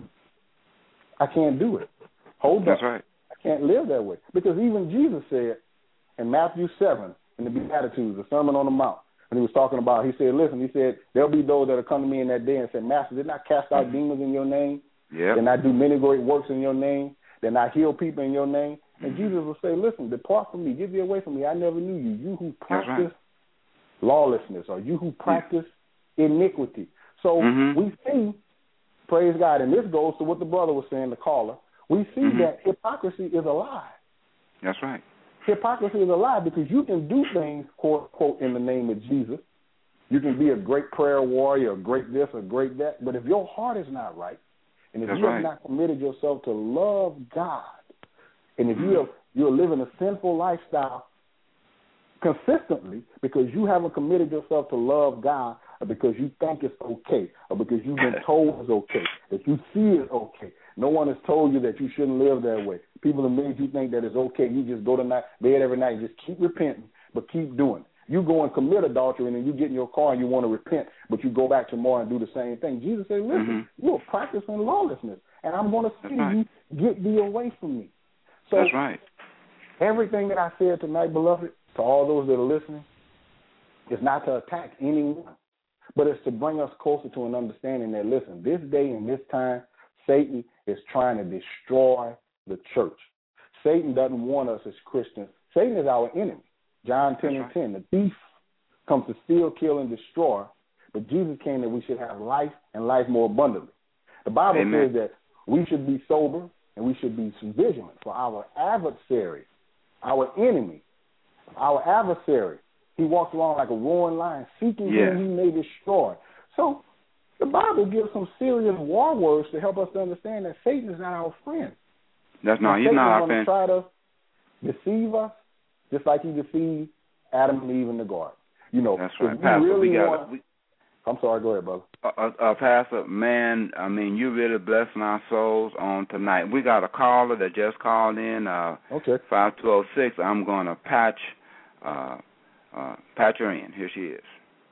I can't do it. Hold That's up. right. I can't live that way. Because even Jesus said in Matthew seven, in the Beatitudes, the Sermon on the Mount, when he was talking about, he said, listen, he said, there'll be those that will come to me in that day and say, Master, did not cast out demons in your name? Yep. Did not do many great works in your name? Did not heal people in your name? And mm-hmm. Jesus will say, listen, depart from me, get thee away from me. I never knew you. You who practice right. lawlessness, or you who practice yeah. iniquity. So mm-hmm. we see, praise God, and this goes to what the brother was saying, the caller. We see mm-hmm. that hypocrisy is a lie. That's right. Hypocrisy is a lie because you can do things, quote, quote, in the name of Jesus. You can be a great prayer warrior, a great this, a great that. But if your heart is not right, and if That's you have right. not committed yourself to love God, and if mm-hmm. you're, you're living a sinful lifestyle consistently because you haven't committed yourself to love God, or because you think it's okay, or because you've been told it's okay, that you see it's okay. No one has told you that you shouldn't live that way. People have made you think that it's okay. You just go to night, bed every night and just keep repenting, but keep doing it. You go and commit adultery, and then you get in your car and you want to repent, but you go back tomorrow and do the same thing. Jesus said, listen, mm-hmm. you're practicing lawlessness, and I'm going to say to right. you, get thee away from me. So That's right. everything that I said tonight, beloved, to all those that are listening, is not to attack anyone, but it's to bring us closer to an understanding that, listen, this day and this time, Satan is trying to destroy the church. Satan doesn't want us as Christians. Satan is our enemy. John ten and ten, the thief comes to steal, kill, and destroy, but Jesus came that we should have life and life more abundantly. The Bible Amen. says that we should be sober and we should be vigilant, for our adversary, our enemy, our adversary, he walks along like a roaring lion, seeking yeah. whom he may destroy. So the Bible gives some serious war words to help us to understand that Satan is not our friend. That's not. And He's Satan not is our going friend. to try to deceive us, just like he deceived Adam and Eve in the garden. You know, that's right, if Pastor. We really we got. want, We, I'm sorry. Go ahead, brother. Uh, uh, uh, Pastor, man, I mean, you really blessing our souls on tonight. We got a caller that just called in. Uh, okay. Five two zero six. I'm going to patch, uh, uh, patch her in. Here she is.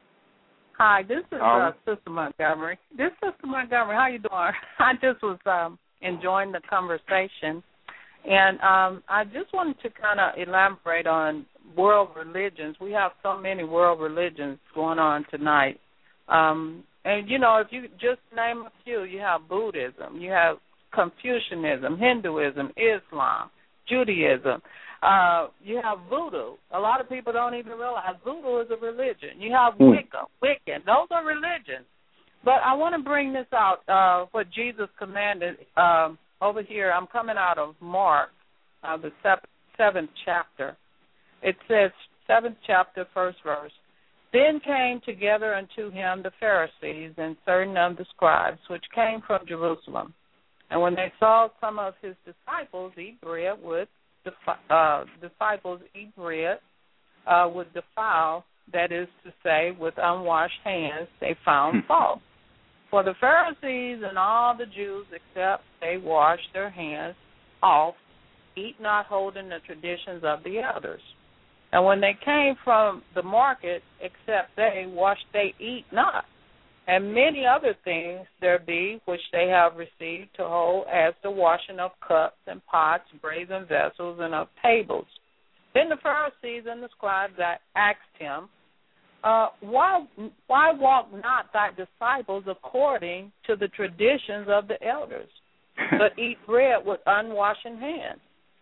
Hi, this is uh, Sister Montgomery. This is Sister Montgomery. How you doing? I just was um, enjoying the conversation, and um, I just wanted to kind of elaborate on world religions. We have so many world religions going on tonight. Um, and, you know, if you just name a few, you have Buddhism, you have Confucianism, Hinduism, Islam, Judaism. Uh, you have voodoo. A lot of people don't even realize voodoo is a religion. You have mm. Wicca, Wiccan. Those are religions. But I want to bring this out, uh, what Jesus commanded um, over here. I'm coming out of Mark, uh, the seventh chapter. It says, seventh chapter, first verse. Then came together unto him the Pharisees and certain of the scribes, which came from Jerusalem. And when they saw some of his disciples eat bread with uh, disciples eat bread uh, with defile that is to say, with unwashed hands, they found fault. For the Pharisees and all the Jews, except they wash their hands off, eat not holding the traditions of the elders. And when they came from the market, except they wash, they eat not. And many other things there be which they have received to hold, as the washing of cups and pots, brazen vessels, and of tables. Then the Pharisees and the scribes asked him, uh, why, why walk not thy disciples according to the traditions of the elders, but eat bread with unwashed hands?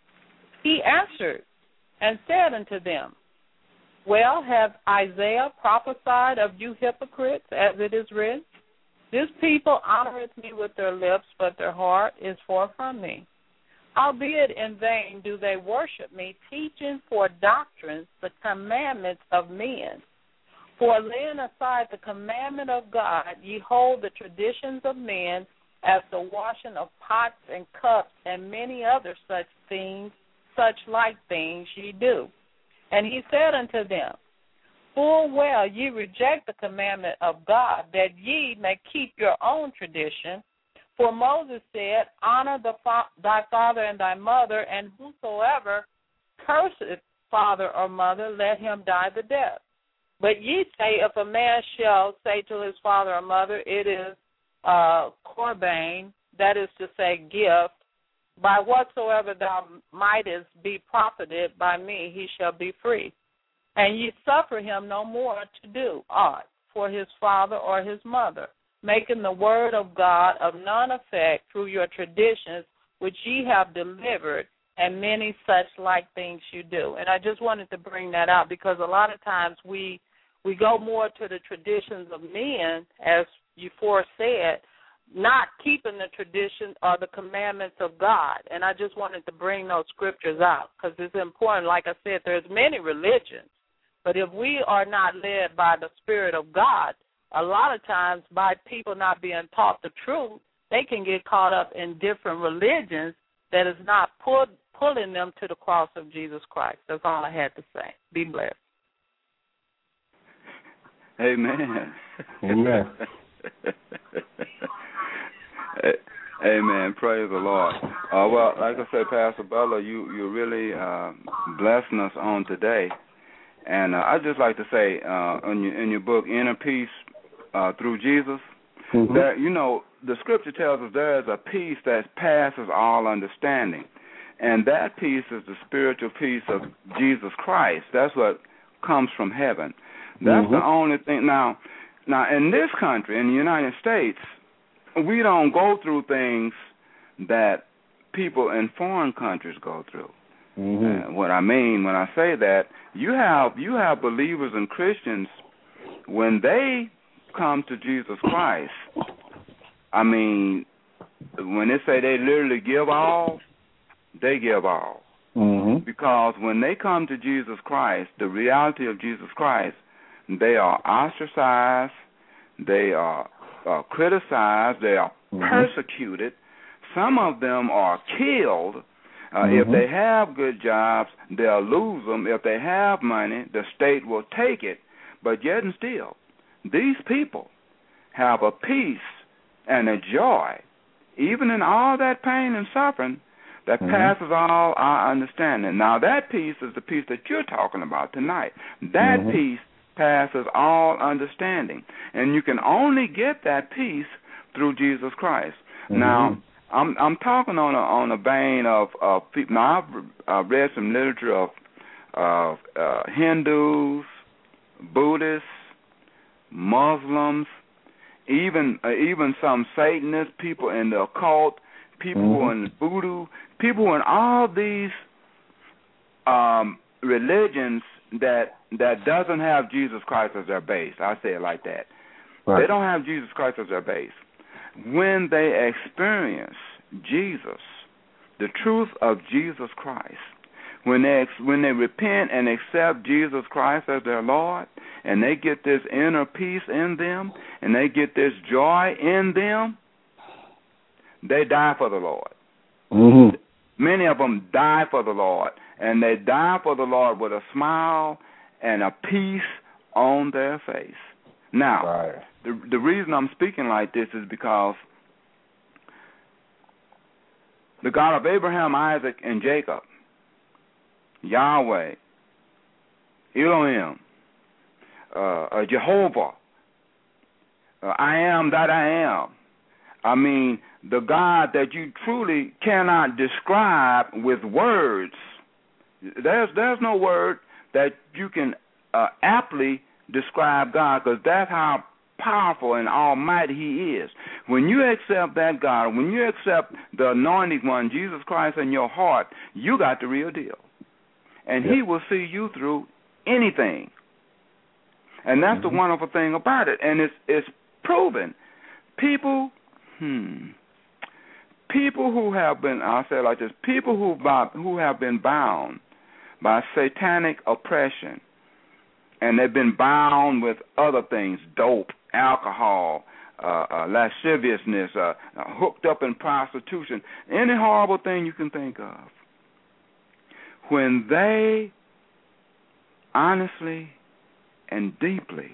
He answered and said unto them, well, hath Isaiah prophesied of you hypocrites, as it is written, this people honoreth me with their lips, but their heart is far from me. Howbeit in vain do they worship me, teaching for doctrines the commandments of men. For laying aside the commandment of God, ye hold the traditions of men, as the washing of pots and cups, and many other such things, such like things ye do. And he said unto them, full well ye reject the commandment of God, that ye may keep your own tradition. For Moses said, honor the fa- thy father and thy mother, and whosoever curseth father or mother, let him die the death. But ye say, if a man shall say to his father or mother, it is uh, korban, that is to say, gift, by whatsoever thou mightest be profited by me, he shall be free. And ye suffer him no more to do aught for his father or his mother, making the word of God of none effect through your traditions which ye have delivered, and many such like things you do. And I just wanted to bring that out because a lot of times we we go more to the traditions of men, as you foresaid, not keeping the tradition or the commandments of God. And I just wanted to bring those scriptures out because it's important. Like I said, there's many religions, but if we are not led by the Spirit of God, a lot of times by people not being taught the truth, they can get caught up in different religions that is not pull, pulling them to the cross of Jesus Christ. That's all I had to say. Be blessed. Amen. Amen. Amen. Praise the Lord. Uh, well, like I said, Pastor Bella, you, you're really uh, blessing us on today. And uh, I'd just like to say, uh, in, your, in your book, Inner Peace uh, Through Jesus, mm-hmm. that, you know, the scripture tells us there is a peace that passes all understanding. And that peace is the spiritual peace of Jesus Christ. That's what comes from heaven. That's mm-hmm. the only thing. Now, now, in this country, in the United States, we don't go through things that people in foreign countries go through. Mm-hmm. Uh, what I mean when I say that, you have you have believers and Christians, when they come to Jesus Christ, I mean, when they say they literally give all, they give all. Mm-hmm. Because when they come to Jesus Christ, the reality of Jesus Christ, they are ostracized, they are uh, criticized, they are mm-hmm. persecuted. Some of them are killed. Uh, mm-hmm. If they have good jobs, they'll lose them. If they have money, the state will take it. But yet and still, these people have a peace and a joy, even in all that pain and suffering, that mm-hmm. passes all our understanding. Now, that peace is the peace that you're talking about tonight. That mm-hmm. peace passes all understanding. And you can only get that peace through Jesus Christ. Mm-hmm. Now, I'm I'm talking on a on a vein of of people. Now I've uh, read some literature of of uh, Hindus, Buddhists, Muslims, even uh, even some Satanists, people in the occult, people mm-hmm. who are in voodoo, people who are in all these um, religions that that doesn't have Jesus Christ as their base. I say it like that. Right. They don't have Jesus Christ as their base. When they experience Jesus, the truth of Jesus Christ, when they when they repent and accept Jesus Christ as their Lord, and they get this inner peace in them, and they get this joy in them, they die for the Lord. Mm-hmm. Many of them die for the Lord, and they die for the Lord with a smile and a peace on their face. Now, right. the the reason I'm speaking like this is because the God of Abraham, Isaac, and Jacob, Yahweh, Elohim, uh, uh, Jehovah, uh, I am that I am. I mean, the God that you truly cannot describe with words. There's there's no word that you can uh, aptly describe God, because that's how powerful and almighty He is. When you accept that God, when you accept the anointed one, Jesus Christ, in your heart, you got the real deal. And yep. He will see you through anything. And that's mm-hmm. the wonderful thing about it. And it's it's proven. People, hmm, people who have been, I'll say it like this, people who who have been bound by satanic oppression, and they've been bound with other things, dope, alcohol, uh, uh, lasciviousness, uh, uh, hooked up in prostitution, any horrible thing you can think of. When they honestly and deeply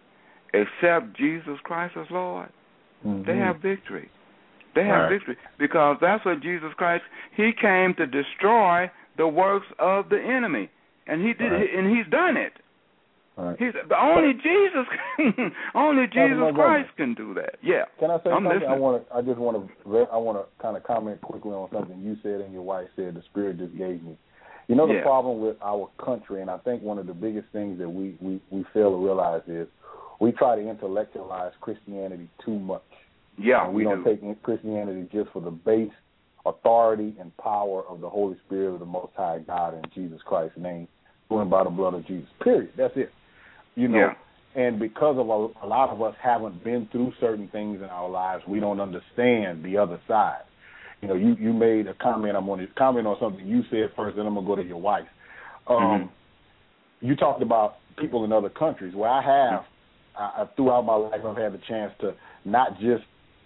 accept Jesus Christ as Lord, mm-hmm. they have victory. They have right. victory, because that's what Jesus Christ, He came to destroy the works of the enemy, and He did, right. and He's done it. Right. He's, but only Jesus, only Jesus Christ can do that. Yeah. Can I say I'm something? listening. I want to. I just want to. I want to kind of comment quickly on something you said and your wife said. The Spirit just gave me. You know the yeah. problem with our country, and I think one of the biggest things that we, we, we fail to realize is we try to intellectualize Christianity too much. Yeah, and we, we don't do. take Christianity just for the base authority and power of the Holy Spirit of the Most High God in Jesus Christ's name, going by the blood of Jesus. Period. That's it. You know, yeah. and because of a, a lot of us haven't been through certain things in our lives, we don't understand the other side. You know, you, you made a comment. I'm going to comment on something you said first, then I'm going to go to your wife. Um, mm-hmm. You talked about people in other countries. Well, I have, mm-hmm. I, throughout my life, I've had the chance to not just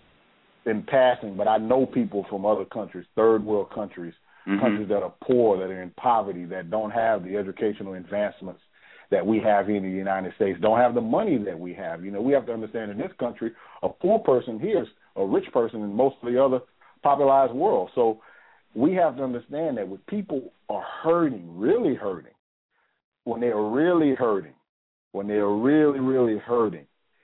in passing, but I know people from other countries, third world countries, mm-hmm. countries that are poor, that are in poverty, that don't have the educational advancements that we have here in the United States, don't have the money that we have. You know, we have to understand in this country, a poor person here is a rich person in most of the other popularized world. So we have to understand that when people are hurting, really hurting, when they're really hurting, when they're really, really hurting,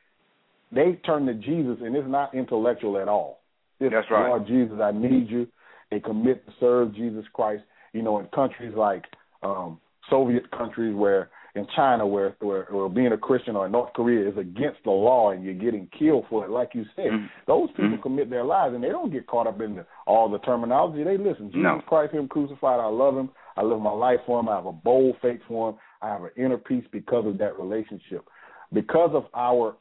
they turn to Jesus, and it's not intellectual at all. It's, That's right. Lord Jesus, I need you. They commit to serve Jesus Christ. You know, in countries like um, Soviet countries where in China where, where, where being a Christian, or in North Korea is against the law and you're getting killed for it, like you said, mm-hmm. those people mm-hmm. commit their lives, and they don't get caught up in the, all the terminology. They listen, Jesus no. Christ, Him crucified, I love Him. I live my life for Him. I have a bold faith for Him. I have an inner peace because of that relationship. Because of our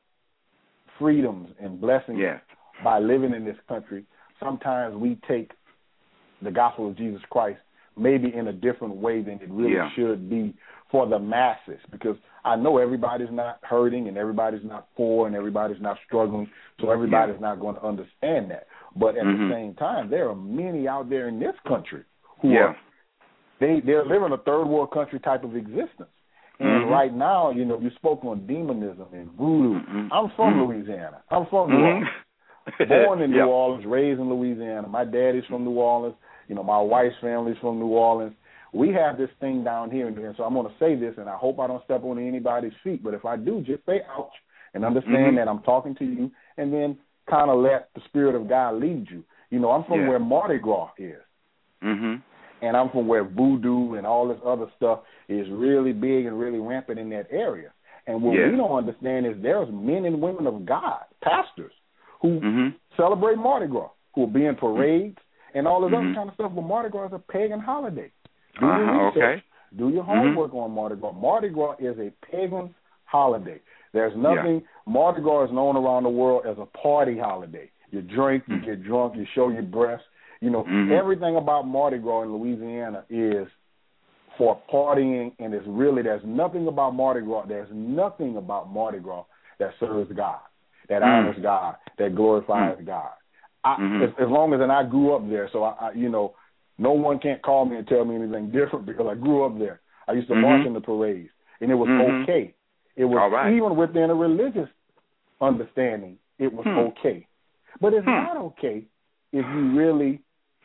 freedoms and blessings yeah. by living in this country, sometimes we take the gospel of Jesus Christ maybe in a different way than it really yeah. should be for the masses, because I know everybody's not hurting and everybody's not poor and everybody's not struggling, so everybody's yeah. not going to understand that. But at mm-hmm. the same time, there are many out there in this country who yeah. are they they're living a third world country type of existence. And mm-hmm. right now, you know, you spoke on demonism and voodoo. Mm-hmm. I'm from mm-hmm. Louisiana. I'm from New mm-hmm. Orleans. Born in yep. New Orleans, raised in Louisiana. My daddy's from New Orleans. You know, my wife's family's from New Orleans. We have this thing down here, and so I'm going to say this, and I hope I don't step on anybody's feet, but if I do, just say ouch and understand mm-hmm. that I'm talking to you, and then kind of let the Spirit of God lead you. You know, I'm from yeah. where Mardi Gras is, mm-hmm. and I'm from where voodoo and all this other stuff is really big and really rampant in that area. And what yeah. we don't understand is there's men and women of God, pastors, who mm-hmm. celebrate Mardi Gras, who are being parades mm-hmm. and all this mm-hmm. other kind of stuff, but Mardi Gras is a pagan holiday. Do uh-huh, your research. Okay. Do your homework mm-hmm. on Mardi Gras. Mardi Gras is a pagan holiday. There's nothing, yeah. Mardi Gras is known around the world as a party holiday. You drink, you mm-hmm. get drunk, you show your breasts. You know, mm-hmm. everything about Mardi Gras in Louisiana is for partying, and it's really, there's nothing about Mardi Gras, there's nothing about Mardi Gras that serves God, that mm-hmm. honors God, that glorifies mm-hmm. God. I, mm-hmm. as, as long as, and I grew up there, so I, I you know, no one can't call me and tell me anything different because I grew up there. I used to mm-hmm. march in the parades, and it was mm-hmm. okay. It was right. even within a religious understanding, it was hmm. okay. But it's hmm. not okay if you really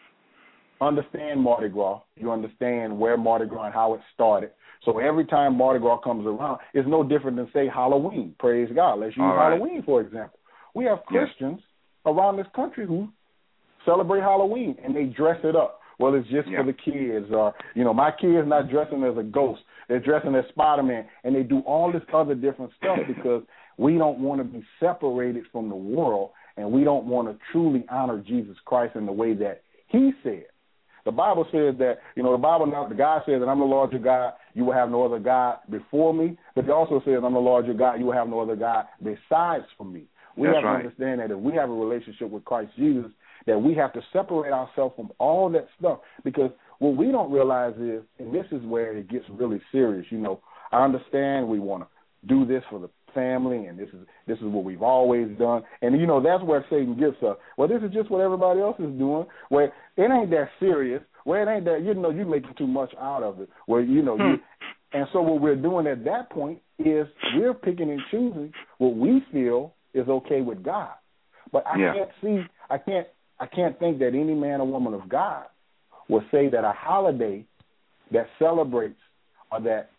understand Mardi Gras. You understand where Mardi Gras and how it started. So every time Mardi Gras comes around, it's no different than, say, Halloween. Praise God. Let's use All right. Halloween, for example. We have Christians yeah. around this country who celebrate Halloween, and they dress it up. Well, it's just yeah. for the kids. Or, you know, my kid's not dressing as a ghost. They're dressing as Spider-Man, and they do all this other different stuff because we don't want to be separated from the world, and we don't want to truly honor Jesus Christ in the way that he said. The Bible says that, you know, the Bible, the God says that I'm the Lord your God, you will have no other God before me, but it also says I'm the Lord your God, you will have no other God besides for me. We That's have right. to understand that if we have a relationship with Christ Jesus, that we have to separate ourselves from all that stuff, because what we don't realize is, and this is where it gets really serious, you know, I understand we want to do this for the family, and this is this is what we've always done, and you know that's where Satan gets us. Well, this is just what everybody else is doing. Where it ain't that serious. Where it ain't that, you know, you're making too much out of it. Where you know, hmm. you, and so what we're doing at that point is we're picking and choosing what we feel is okay with God. But I yeah. can't see, I can't, I can't think that any man or woman of God will say that a holiday that celebrates or that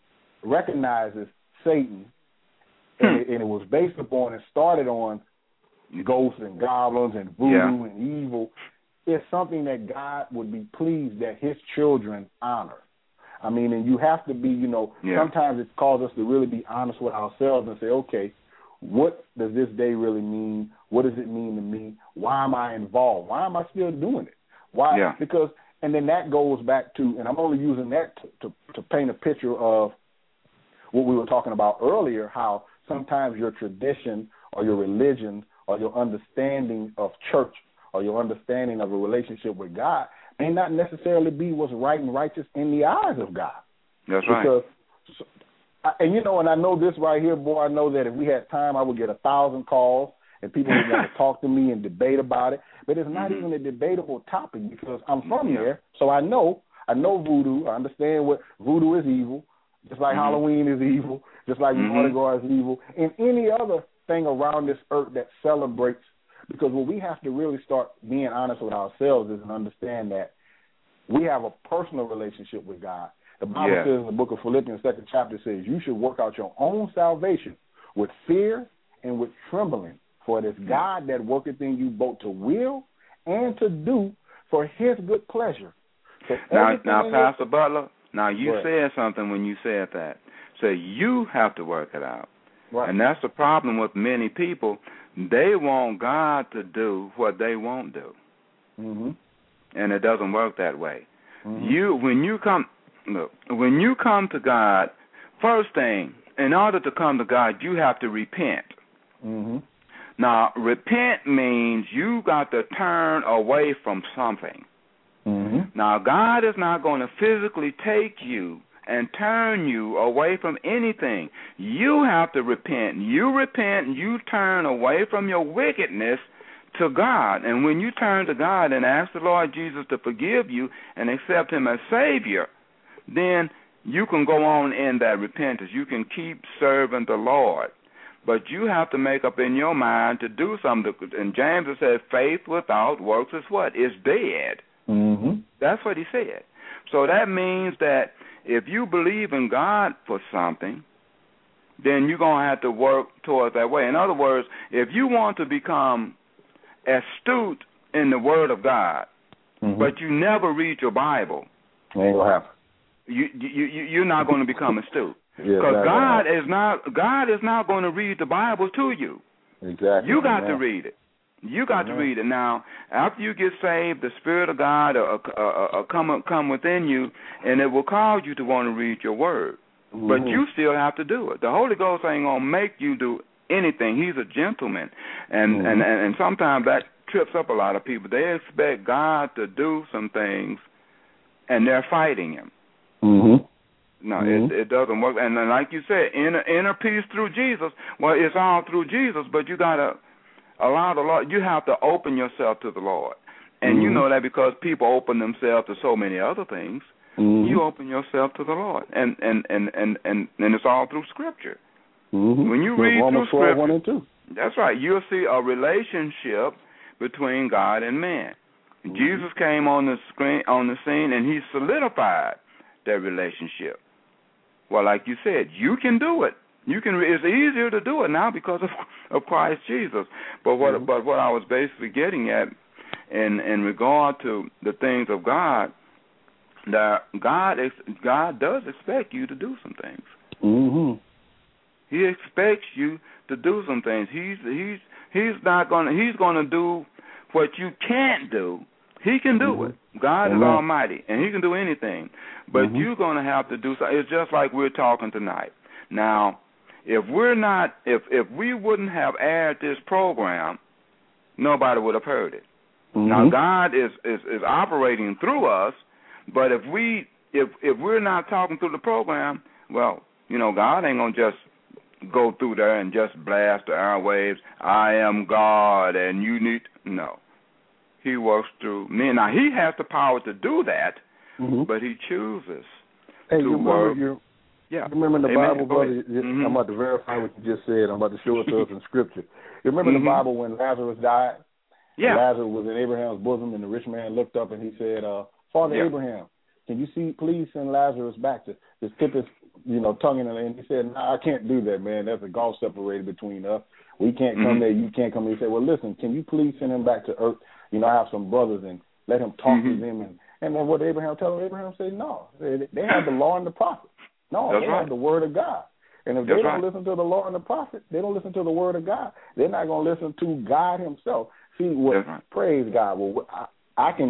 recognizes Satan and, it, and it was based upon and started on ghosts and goblins and voodoo yeah. and evil, is something that God would be pleased that his children honor. I mean, and you have to be, you know, yeah. sometimes it calls us to really be honest with ourselves and say, okay, what does this day really mean? What does it mean to me? Why am I involved? Why am I still doing it? Why? Yeah. Because, and then that goes back to, and I'm only using that to, to, to paint a picture of what we were talking about earlier, how sometimes your tradition or your religion or your understanding of church or your understanding of a relationship with God may not necessarily be what's right and righteous in the eyes of God. That's because, right. And, you know, and I know this right here, boy, I know that if we had time, I would get a thousand calls and people would want to talk to me and debate about it. But it's not mm-hmm. even a debatable topic because I'm from yeah. there, so I know. I know voodoo. I understand what voodoo is evil, just like mm-hmm. Halloween is evil, just like mm-hmm. Mardi Gras is evil, and any other thing around this earth that celebrates. Because what we have to really start being honest with ourselves is and understand that we have a personal relationship with God. The Bible yeah. says in the book of Philippians, second chapter, says you should work out your own salvation with fear and with trembling, for it is God that worketh in you both to will and to do for his good pleasure. So now, now Pastor Butler, now you right. said something when you said that. So you have to work it out. Right. And that's the problem with many people. They want God to do what they won't do. Mm-hmm. And it doesn't work that way. Mm-hmm. You when you come look, when you come to God, first thing, in order to come to God, you have to repent. Mm-hmm. Now, repent means you got to turn away from something. Mm-hmm. Now, God is not going to physically take you and turn you away from anything. You have to repent. You repent, you turn away from your wickedness to God. And when you turn to God and ask the Lord Jesus to forgive you and accept him as Savior, then you can go on in that repentance. You can keep serving the Lord. But you have to make up in your mind to do something. And James has said, faith without works is what? It's dead. Mm-hmm. That's what he said. So that means that if you believe in God for something, then you're going to have to work towards that way. In other words, if you want to become astute in the Word of God, mm-hmm. but you never read your Bible, ain't gonna happen. You, you, you, you're not going to become astute. Because yeah, God is not God is not going to read the Bible to you. Exactly. You got Amen. to read it. You got Amen. to read it. Now, after you get saved, the Spirit of God will uh, uh, uh, come come within you, and it will cause you to want to read your Word. Mm-hmm. But you still have to do it. The Holy Ghost ain't going to make you do anything. He's a gentleman. And, mm-hmm. and, and, and sometimes that trips up a lot of people. They expect God to do some things, and they're fighting him. Mm-hmm. No, mm-hmm. it, it doesn't work. And then, like you said, inner, inner peace through Jesus. Well, it's all through Jesus, but you got to allow the Lord. You have to open yourself to the Lord. And mm-hmm. you know that because people open themselves to so many other things. Mm-hmm. You open yourself to the Lord. And, and, and, and, and, and it's all through Scripture. Mm-hmm. When you read Romans through twelve, Scripture, one and two. That's right. You'll see a relationship between God and man. Mm-hmm. Jesus came on the screen, on the scene, and he solidified that relationship. Well, like you said, you can do it. You can. It's easier to do it now because of of Christ Jesus. But what mm-hmm. but what I was basically getting at, in in regard to the things of God, that God God does expect you to do some things. Mm-hmm. He expects you to do some things. He's he's he's not gonna he's gonna do what you can't do. He can do mm-hmm. it. God Amen. Is almighty, and he can do anything. But mm-hmm. you're gonna have to do something. It's just like we're talking tonight. Now, if we're not, if if we wouldn't have aired this program, nobody would have heard it. Mm-hmm. Now, God is, is is operating through us, but if we if if we're not talking through the program, well, you know, God ain't gonna just go through there and just blast the airwaves. I am God, and you need no. He works through me. Now he has the power to do that, mm-hmm. but he chooses hey, to you work. Remember, yeah. You remember in the Amen. Bible, brother? Mm-hmm. I'm about to verify what you just said. I'm about to show it to us in Scripture. You remember mm-hmm. the Bible when Lazarus died? Yeah. Lazarus was in Abraham's bosom, and the rich man looked up and he said, uh, "Father yeah. Abraham, can you see? Please send Lazarus back to his tip his, you know, tongue in." And he said, "No, nah, I can't do that, man. There's a gulf separated between us. We can't come mm-hmm. there. You can't come there." He said, "Well, listen, can you please send him back to earth? You know, I have some brothers, and let him talk mm-hmm. to them." And, and then what Abraham told him, Abraham said, "No, they, they have the law and the prophet. No, That's they right. have the word of God. And if That's they don't right. listen to the law and the prophet, they don't listen to the word of God. They're not going to listen to God himself." See, what, right. praise God. Well, I, I can,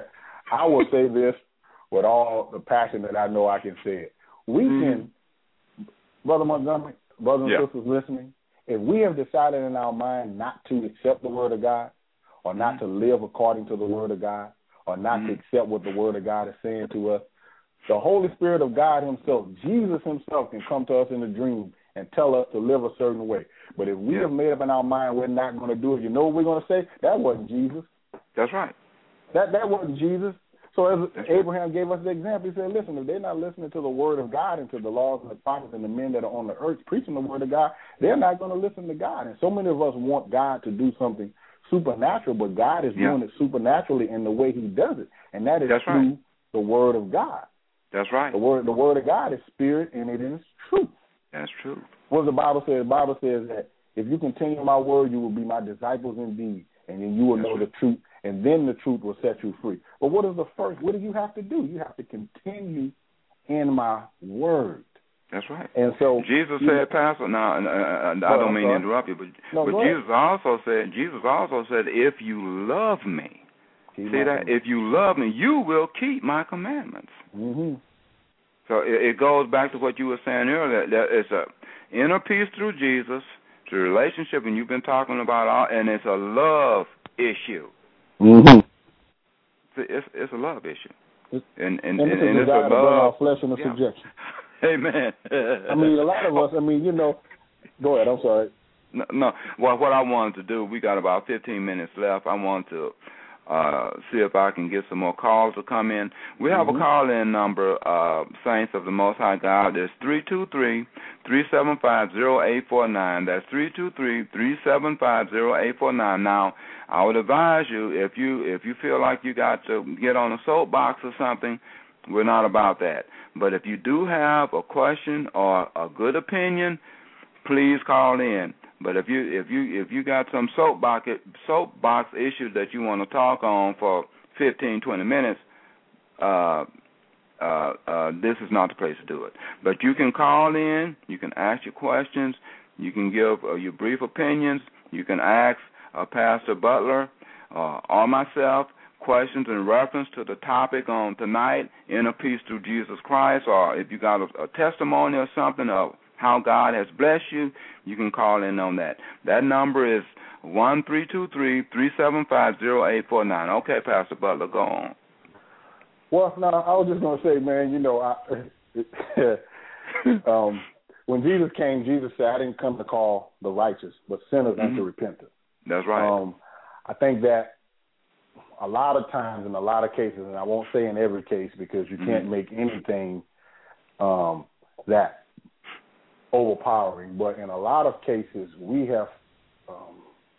I will say this with all the passion that I know I can say it. We mm-hmm. can, Brother Montgomery, brothers and yeah. sisters listening, if we have decided in our mind not to accept the word of God, or not mm-hmm. to live according to the word of God, or not mm-hmm. to accept what the word of God is saying to us, the Holy Spirit of God himself, Jesus himself, can come to us in a dream and tell us to live a certain way. But if we yeah. have made up in our mind we're not going to do it, you know what we're going to say? That wasn't Jesus. That's right. That that wasn't Jesus. So as That's Abraham right. gave us the example, he said, listen, if they're not listening to the word of God and to the laws and the prophets and the men that are on the earth preaching the word of God, they're not going to listen to God. And so many of us want God to do something supernatural, but God is yeah. doing it supernaturally in the way he does it, and that is That's through right. the word of God. That's right. The word the word of God is spirit, and it is truth. That's true. What the Bible says? The Bible says that if you continue my word, you will be my disciples indeed, and then you will That's know right. the truth, and then the truth will set you free. But what is the first? What do you have to do? You have to continue in my word. That's right. And so Jesus said, know, Pastor. Now, uh, I don't mean to interrupt you, but, no, but Jesus also said, Jesus also said, if you love me, keep see that? Commandments. If you love me, you will keep my commandments. Mm-hmm. So it, it goes back to what you were saying earlier. That it's a inner peace through Jesus, the relationship, and you've been talking about, all, and it's a love issue. Mm-hmm. It's, it's a love issue. It's, and and, and, and, and it's a love. To bring our flesh into yeah. subjection. Amen. I mean, a lot of us, I mean, you know, go ahead, I'm sorry. No, no, well, what I wanted to do, we got about fifteen minutes left. I want to uh, see if I can get some more calls to come in. We have mm-hmm. a call-in number, uh, Saints of the Most High God. It's three two three, three seven five, zero eight four nine. That's three two three, three seven five, zero eight four nine. Now, I would advise you, if you if you feel like you got to get on a soapbox or something, we're not about that. But if you do have a question or a good opinion, please call in. But if you if you if you got some soapbox soapbox issues that you want to talk on for fifteen, twenty minutes, uh, uh, uh, this is not the place to do it. But you can call in, you can ask your questions, you can give uh, your brief opinions, you can ask uh, Pastor Butler uh, or myself questions in reference to the topic on tonight, Inner Peace Through Jesus Christ, or if you got a, a testimony or something of how God has blessed you, you can call in on that. That number is one three two three, three seven five, zero eight four nine. Okay, Pastor Butler, go on. Well, no, I was just going to say, man, you know, I, um, when Jesus came, Jesus said, I didn't come to call the righteous, but sinners mm-hmm. unto repentance. That's right. Um, I think that a lot of times in a lot of cases, and I won't say in every case because you mm-hmm. can't make anything um, that overpowering. But in a lot of cases, we have um,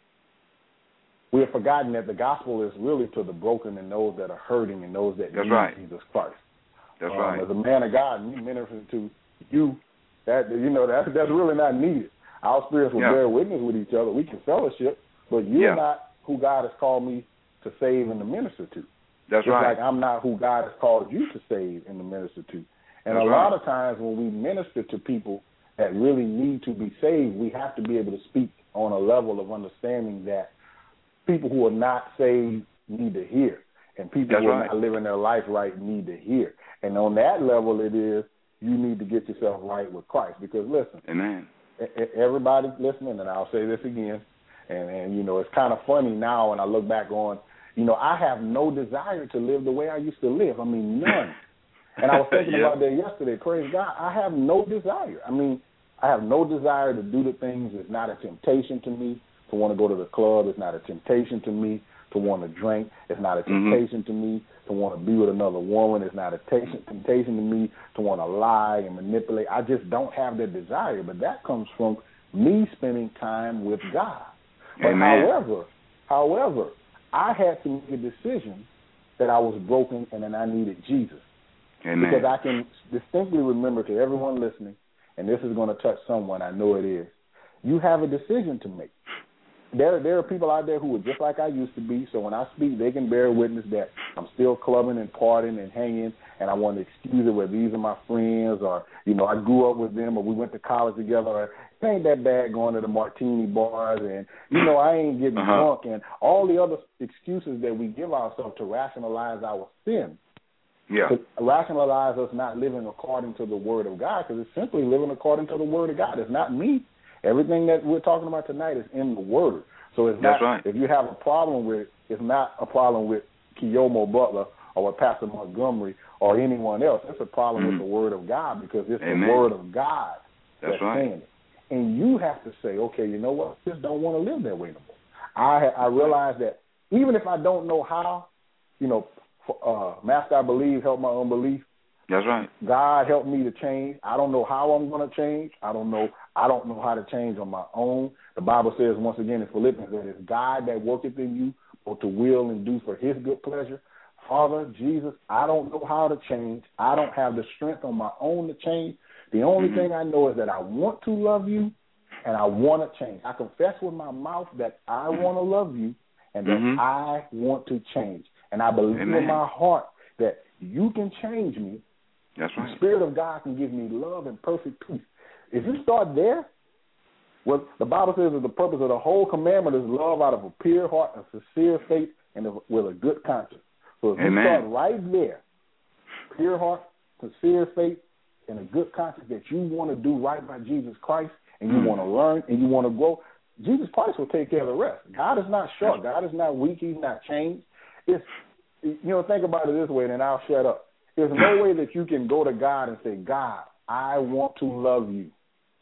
we have forgotten that the gospel is really to the broken and those that are hurting and those that That's need right. Jesus Christ. That's um, right. As a man of God, me ministering to you, that you know that that's really not needed. Our spirits will yeah. bear witness with each other. We can fellowship, but you're yeah. not who God has called me to save and to minister to. That's Just right. like I'm not who God has called you to save and to minister to. And That's a right. lot of times when we minister to people that really need to be saved, we have to be able to speak on a level of understanding that people who are not saved need to hear, and people That's who are right. not living their life right need to hear. And on that level, it is you need to get yourself right with Christ. Because listen, Amen. Everybody listening, and I'll say this again, and, and you know it's kind of funny now when I look back on, you know, I have no desire to live the way I used to live. I mean, none. And I was thinking yeah. about that yesterday. Praise God, I have no desire. I mean, I have no desire to do the things. It's not a temptation to me to want to go to the club. It's not a temptation to me to want to drink. It's not a temptation mm-hmm. to me to want to be with another woman. It's not a t- temptation to me to want to lie and manipulate. I just don't have that desire. But that comes from me spending time with God. But Amen. however, however, I had to make a decision that I was broken and that I needed Jesus. Amen. Because I can distinctly remember to everyone listening, and this is going to touch someone, I know it is, you have a decision to make. There, there are people out there who are just like I used to be, so when I speak, they can bear witness that I'm still clubbing and partying and hanging, and I want to excuse it where these are my friends, or, you know, I grew up with them, or we went to college together, or it ain't that bad going to the martini bars, and, you know, I ain't getting uh-huh. drunk, and all the other excuses that we give ourselves to rationalize our sin. Yeah. To rationalize us not living according to the Word of God, because it's simply living according to the Word of God. It's not me. Everything that we're talking about tonight is in the Word. So it's That's not, right. if you have a problem with it, it's not a problem with Kiyomo Butler or with Pastor Montgomery or anyone else. It's a problem mm-hmm. with the Word of God, because it's Amen. the Word of God that's, that's right. saying it. And you have to say, okay, you know what? I just don't want to live that way no more. I I realize that even if I don't know how, you know, uh, Master, I believe, help my unbelief. That's right. God help me to change. I don't know how I'm going to change. I don't know. I don't know how to change on my own. The Bible says once again in Philippians that it's God that worketh in you, both to will and do for His good pleasure. Father, Jesus, I don't know how to change. I don't have the strength on my own to change. The only mm-hmm. thing I know is that I want to love you, and I want to change. I confess with my mouth that I want to love you, and that mm-hmm. I want to change. And I believe Amen. in my heart that you can change me. That's right. The Spirit of God can give me love and perfect peace. If you start there, what the Bible says is the purpose of the whole commandment is love out of a pure heart, a sincere faith, and with a good conscience. So if Amen. you start right there, pure heart, sincere faith, and a good conscience that you want to do right by Jesus Christ, and you mm. want to learn and you want to grow, Jesus Christ will take care of the rest. God is not short. God is not weak. He's not changed. It's, you know, think about it this way, and then I'll shut up. There's no way that you can go to God and say, God, I want to love you.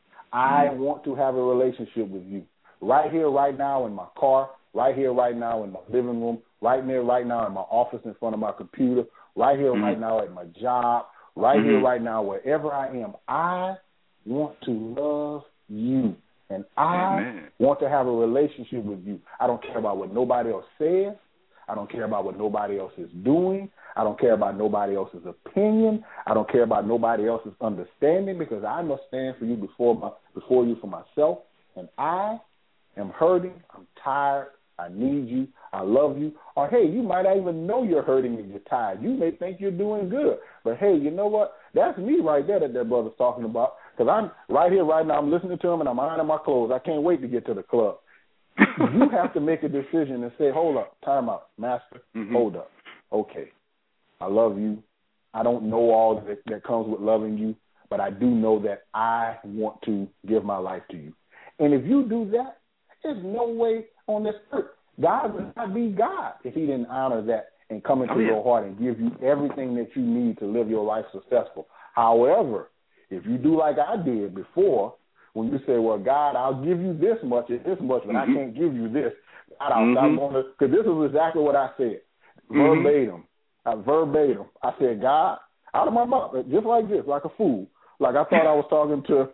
I mm. want to have a relationship with you. Right here, right now in my car, right here, right now in my living room, right there, right now in my office in front of my computer, right here, mm. right now at my job, right mm-hmm. here, right now, wherever I am. I want to love you, and I Amen. want to have a relationship with you. I don't care about what nobody else says. I don't care about what nobody else is doing. I don't care about nobody else's opinion. I don't care about nobody else's understanding, because I must stand for you before my, before you for myself. And I am hurting. I'm tired. I need you. I love you. Or, hey, you might not even know you're hurting and you're tired. You may think you're doing good. But, hey, you know what? That's me right there that that brother's talking about, because I'm right here, right now. I'm listening to him, and I'm ironing my clothes. I can't wait to get to the club. You have to make a decision and say, hold up, time out, Master, mm-hmm. hold up. Okay, I love you. I don't know all that, that comes with loving you, but I do know that I want to give my life to you. And if you do that, there's no way on this earth God would not be God if He didn't honor that and come into oh, yeah. your heart and give you everything that you need to live your life successful. However, if you do like I did before, when you say, well, God, I'll give you this much and this much, but mm-hmm. I can't give you this. God, I'll mm-hmm. stop on because this is exactly what I said, mm-hmm. verbatim. I, verbatim. I said, God, out of my mouth, just like this, like a fool. Like I thought I was talking to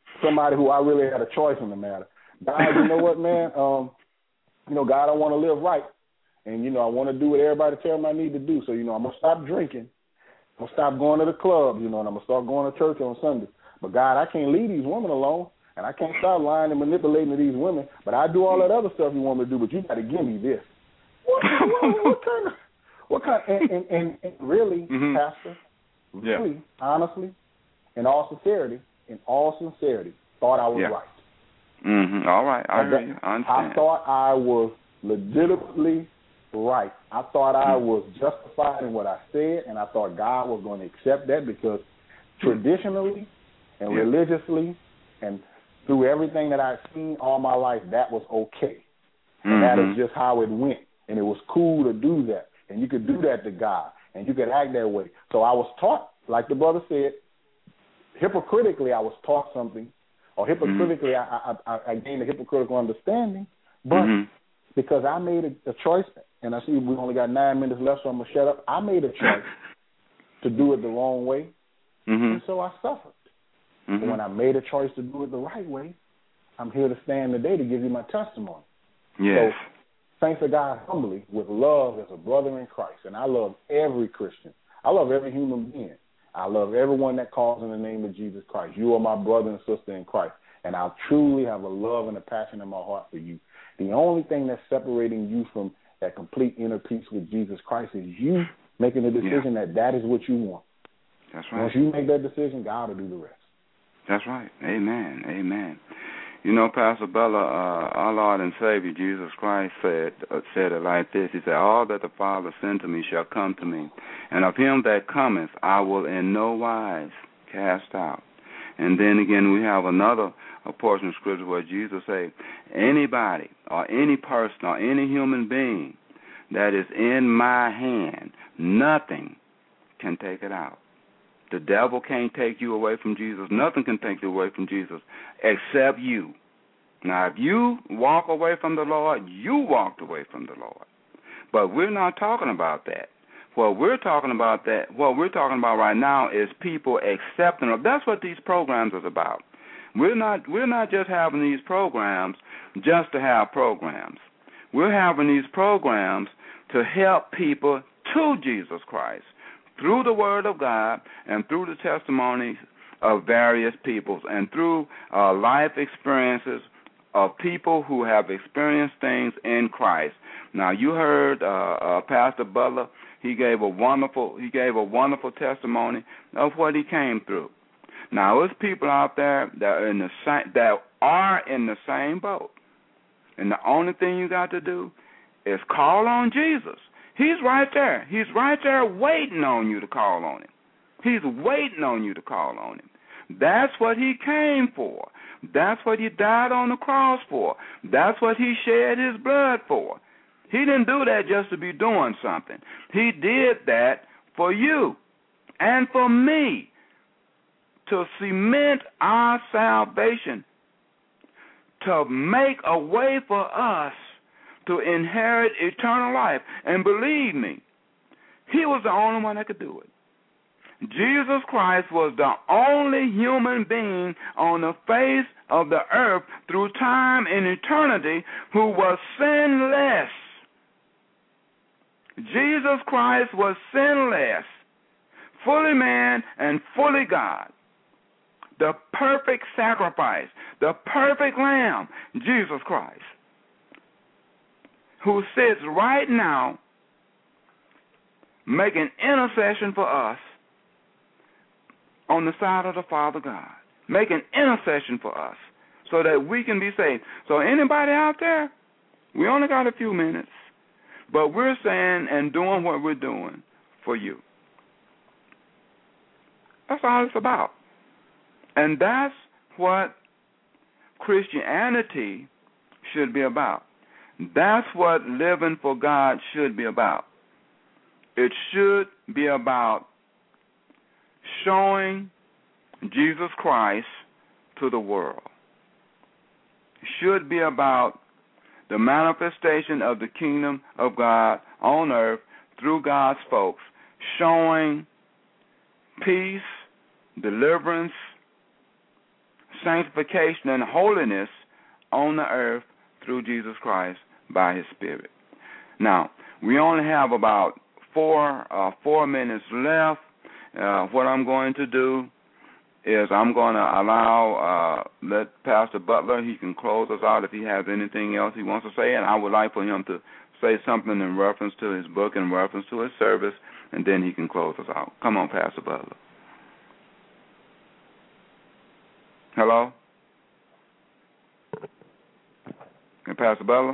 somebody who I really had a choice in the matter. God, you know what, man? Um, you know, God, I want to live right. And, you know, I want to do what everybody tells me I need to do. So, you know, I'm going to stop drinking. I'm going to stop going to the club, you know, and I'm going to start going to church on Sunday. But, God, I can't leave these women alone, and I can't stop lying and manipulating to these women. But I do all that other stuff you want me to do, but you got to give me this. What, what, what kind of, what kind, and, and, and, and really, mm-hmm. Pastor, really, yeah. honestly, in all sincerity, in all sincerity, thought I was yeah. right. Mm-hmm. All right, I, I, I understand. I thought I was legitimately right. I thought I was justified in what I said, and I thought God was going to accept that because traditionally and yeah. religiously and through everything that I've seen all my life, that was okay. And mm-hmm. that is just how it went. And it was cool to do that. And you could do that to God, and you could act that way. So I was taught, like the brother said, hypocritically I was taught something, or hypocritically mm-hmm. I, I, I gained a hypocritical understanding, but mm-hmm. because I made a, a choice, and I see we only got nine minutes left, so I'm going to shut up. I made a choice to do it the wrong way, mm-hmm. and so I suffered. Mm-hmm. But when I made a choice to do it the right way, I'm here to stand today to give you my testimony. Yes. So thanks to God humbly, with love as a brother in Christ, and I love every Christian. I love every human being. I love everyone that calls in the name of Jesus Christ. You are my brother and sister in Christ, and I truly have a love and a passion in my heart for you. The only thing that's separating you from that complete inner peace with Jesus Christ is you making the decision yeah. that that is what you want. That's right. Once you make that decision, God will do the rest. That's right. Amen. Amen. You know, Pastor Bella, uh, our Lord and Savior Jesus Christ said uh, said it like this. He said, all that the Father sent to me shall come to me, and of him that cometh I will in no wise cast out. And then again we have another a portion of Scripture where Jesus said, anybody or any person or any human being that is in my hand, nothing can take it out. The devil can't take you away from Jesus. Nothing can take you away from Jesus except you. Now, if you walk away from the Lord, you walked away from the Lord. But we're not talking about that. What we're talking about that what we're talking about right now is people accepting. That's what these programs is about. We're not we're not just having these programs just to have programs. We're having these programs to help people to Jesus Christ through the Word of God and through the testimonies of various peoples and through uh, life experiences of people who have experienced things in Christ. Now, you heard uh, uh, Pastor Butler. He gave a wonderful he gave a wonderful testimony of what he came through. Now, there's people out there that are in the same, that are in the same boat, and the only thing you got to do is call on Jesus. He's right there. He's right there waiting on you to call on him. He's waiting on you to call on him. That's what he came for. That's what he died on the cross for. That's what he shed his blood for. He didn't do that just to be doing something. He did that for you and for me to cement our salvation, to make a way for us to inherit eternal life. And believe me, he was the only one that could do it. Jesus Christ was the only human being on the face of the earth through time and eternity who was sinless. Jesus Christ was sinless, fully man and fully God. The perfect sacrifice, the perfect lamb, Jesus Christ, who sits right now making intercession for us on the side of the Father God, making intercession for us so that we can be saved. So anybody out there, we only got a few minutes, but we're saying and doing what we're doing for you. That's all it's about. And that's what Christianity should be about. That's what living for God should be about. It should be about showing Jesus Christ to the world. It should be about the manifestation of the kingdom of God on earth through God's folks, showing peace, deliverance, sanctification and holiness on the earth through Jesus Christ by His Spirit. Now, we only have about four uh, four minutes left. Uh, what I'm going to do is I'm going to allow, uh, let Pastor Butler, he can close us out if he has anything else he wants to say, and I would like for him to say something in reference to his book, in reference to his service, and then he can close us out. Come on, Pastor Butler. Hello? Hey, Pastor Butler?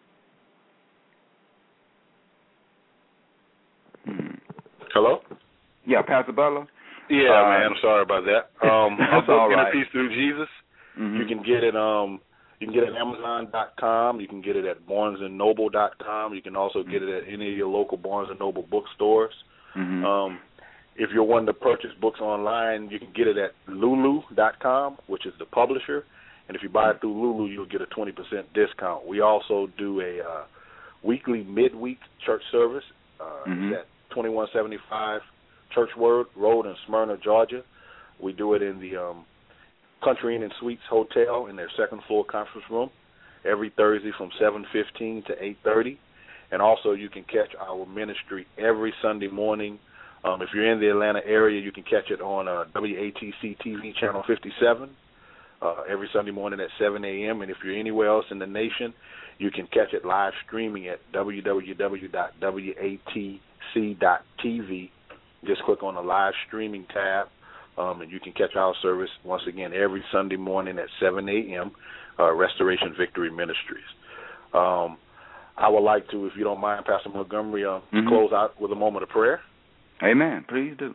Hmm. Hello? Yeah, Pastor Butler? Yeah, uh, man, I'm sorry about that. Um, That's all right. Inner Peace Through Jesus. Mm-hmm. You can get it um you can get it at Amazon dot com, you can get it at Barnes and Noble dot com, you can also get it at any of your local Barnes and Noble bookstores. Mm-hmm. Um if you're wanting to purchase books online, you can get it at Lulu dot com, which is the publisher. And if you buy it through Lulu, you'll get a twenty percent discount. We also do a uh, weekly midweek church service. Uh, mm-hmm. It's at twenty-one seventy-five Church Word Road in Smyrna, Georgia. We do it in the um, Country Inn and Suites Hotel in their second floor conference room every Thursday from seven fifteen to eight thirty. And also you can catch our ministry every Sunday morning. Um, if you're in the Atlanta area, you can catch it on uh, W A T C T V channel fifty-seven uh, every Sunday morning at seven a.m. And if you're anywhere else in the nation, you can catch it live streaming at w w w dot w a t c dot t v. Just click on the live streaming tab, um, and you can catch our service once again every Sunday morning at seven a.m., uh, Restoration Victory Ministries. Um, I would like to, if you don't mind, Pastor Montgomery, uh, mm-hmm. close out with a moment of prayer. Amen. Please do.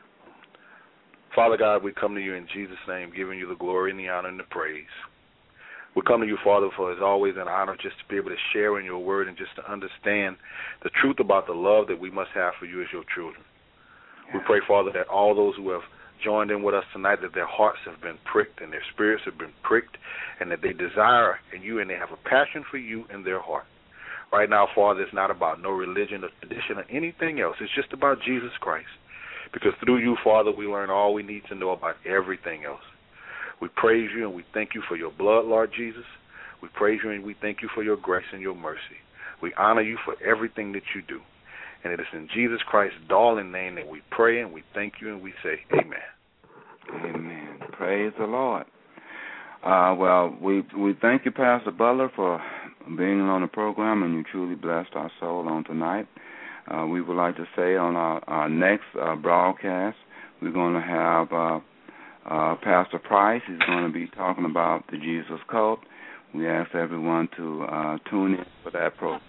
Father God, we come to you in Jesus' name, giving you the glory and the honor and the praise. We come to you, Father, for it's always an honor just to be able to share in your word and just to understand the truth about the love that we must have for you as your children. We pray, Father, that all those who have joined in with us tonight, that their hearts have been pricked and their spirits have been pricked, and that they desire in you and they have a passion for you in their heart. Right now, Father, it's not about no religion or tradition or anything else. It's just about Jesus Christ. Because through you, Father, we learn all we need to know about everything else. We praise you and we thank you for your blood, Lord Jesus. We praise you and we thank you for your grace and your mercy. We honor you for everything that you do. And it is in Jesus Christ's darling name that we pray and we thank you and we say amen. Amen. Praise the Lord. Uh, well, we we thank you, Pastor Butler, for being on the program, and you truly blessed our soul on tonight. Uh, we would like to say on our, our next uh, broadcast, we're going to have uh, uh, Pastor Price. He's going to be talking about the Jesus Cult. We ask everyone to uh, tune in for that program.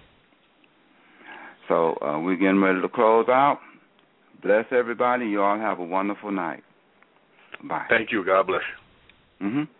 So uh, we're getting ready to close out. Bless everybody. You all have a wonderful night. Bye. Thank you. God bless you. Mm-hmm.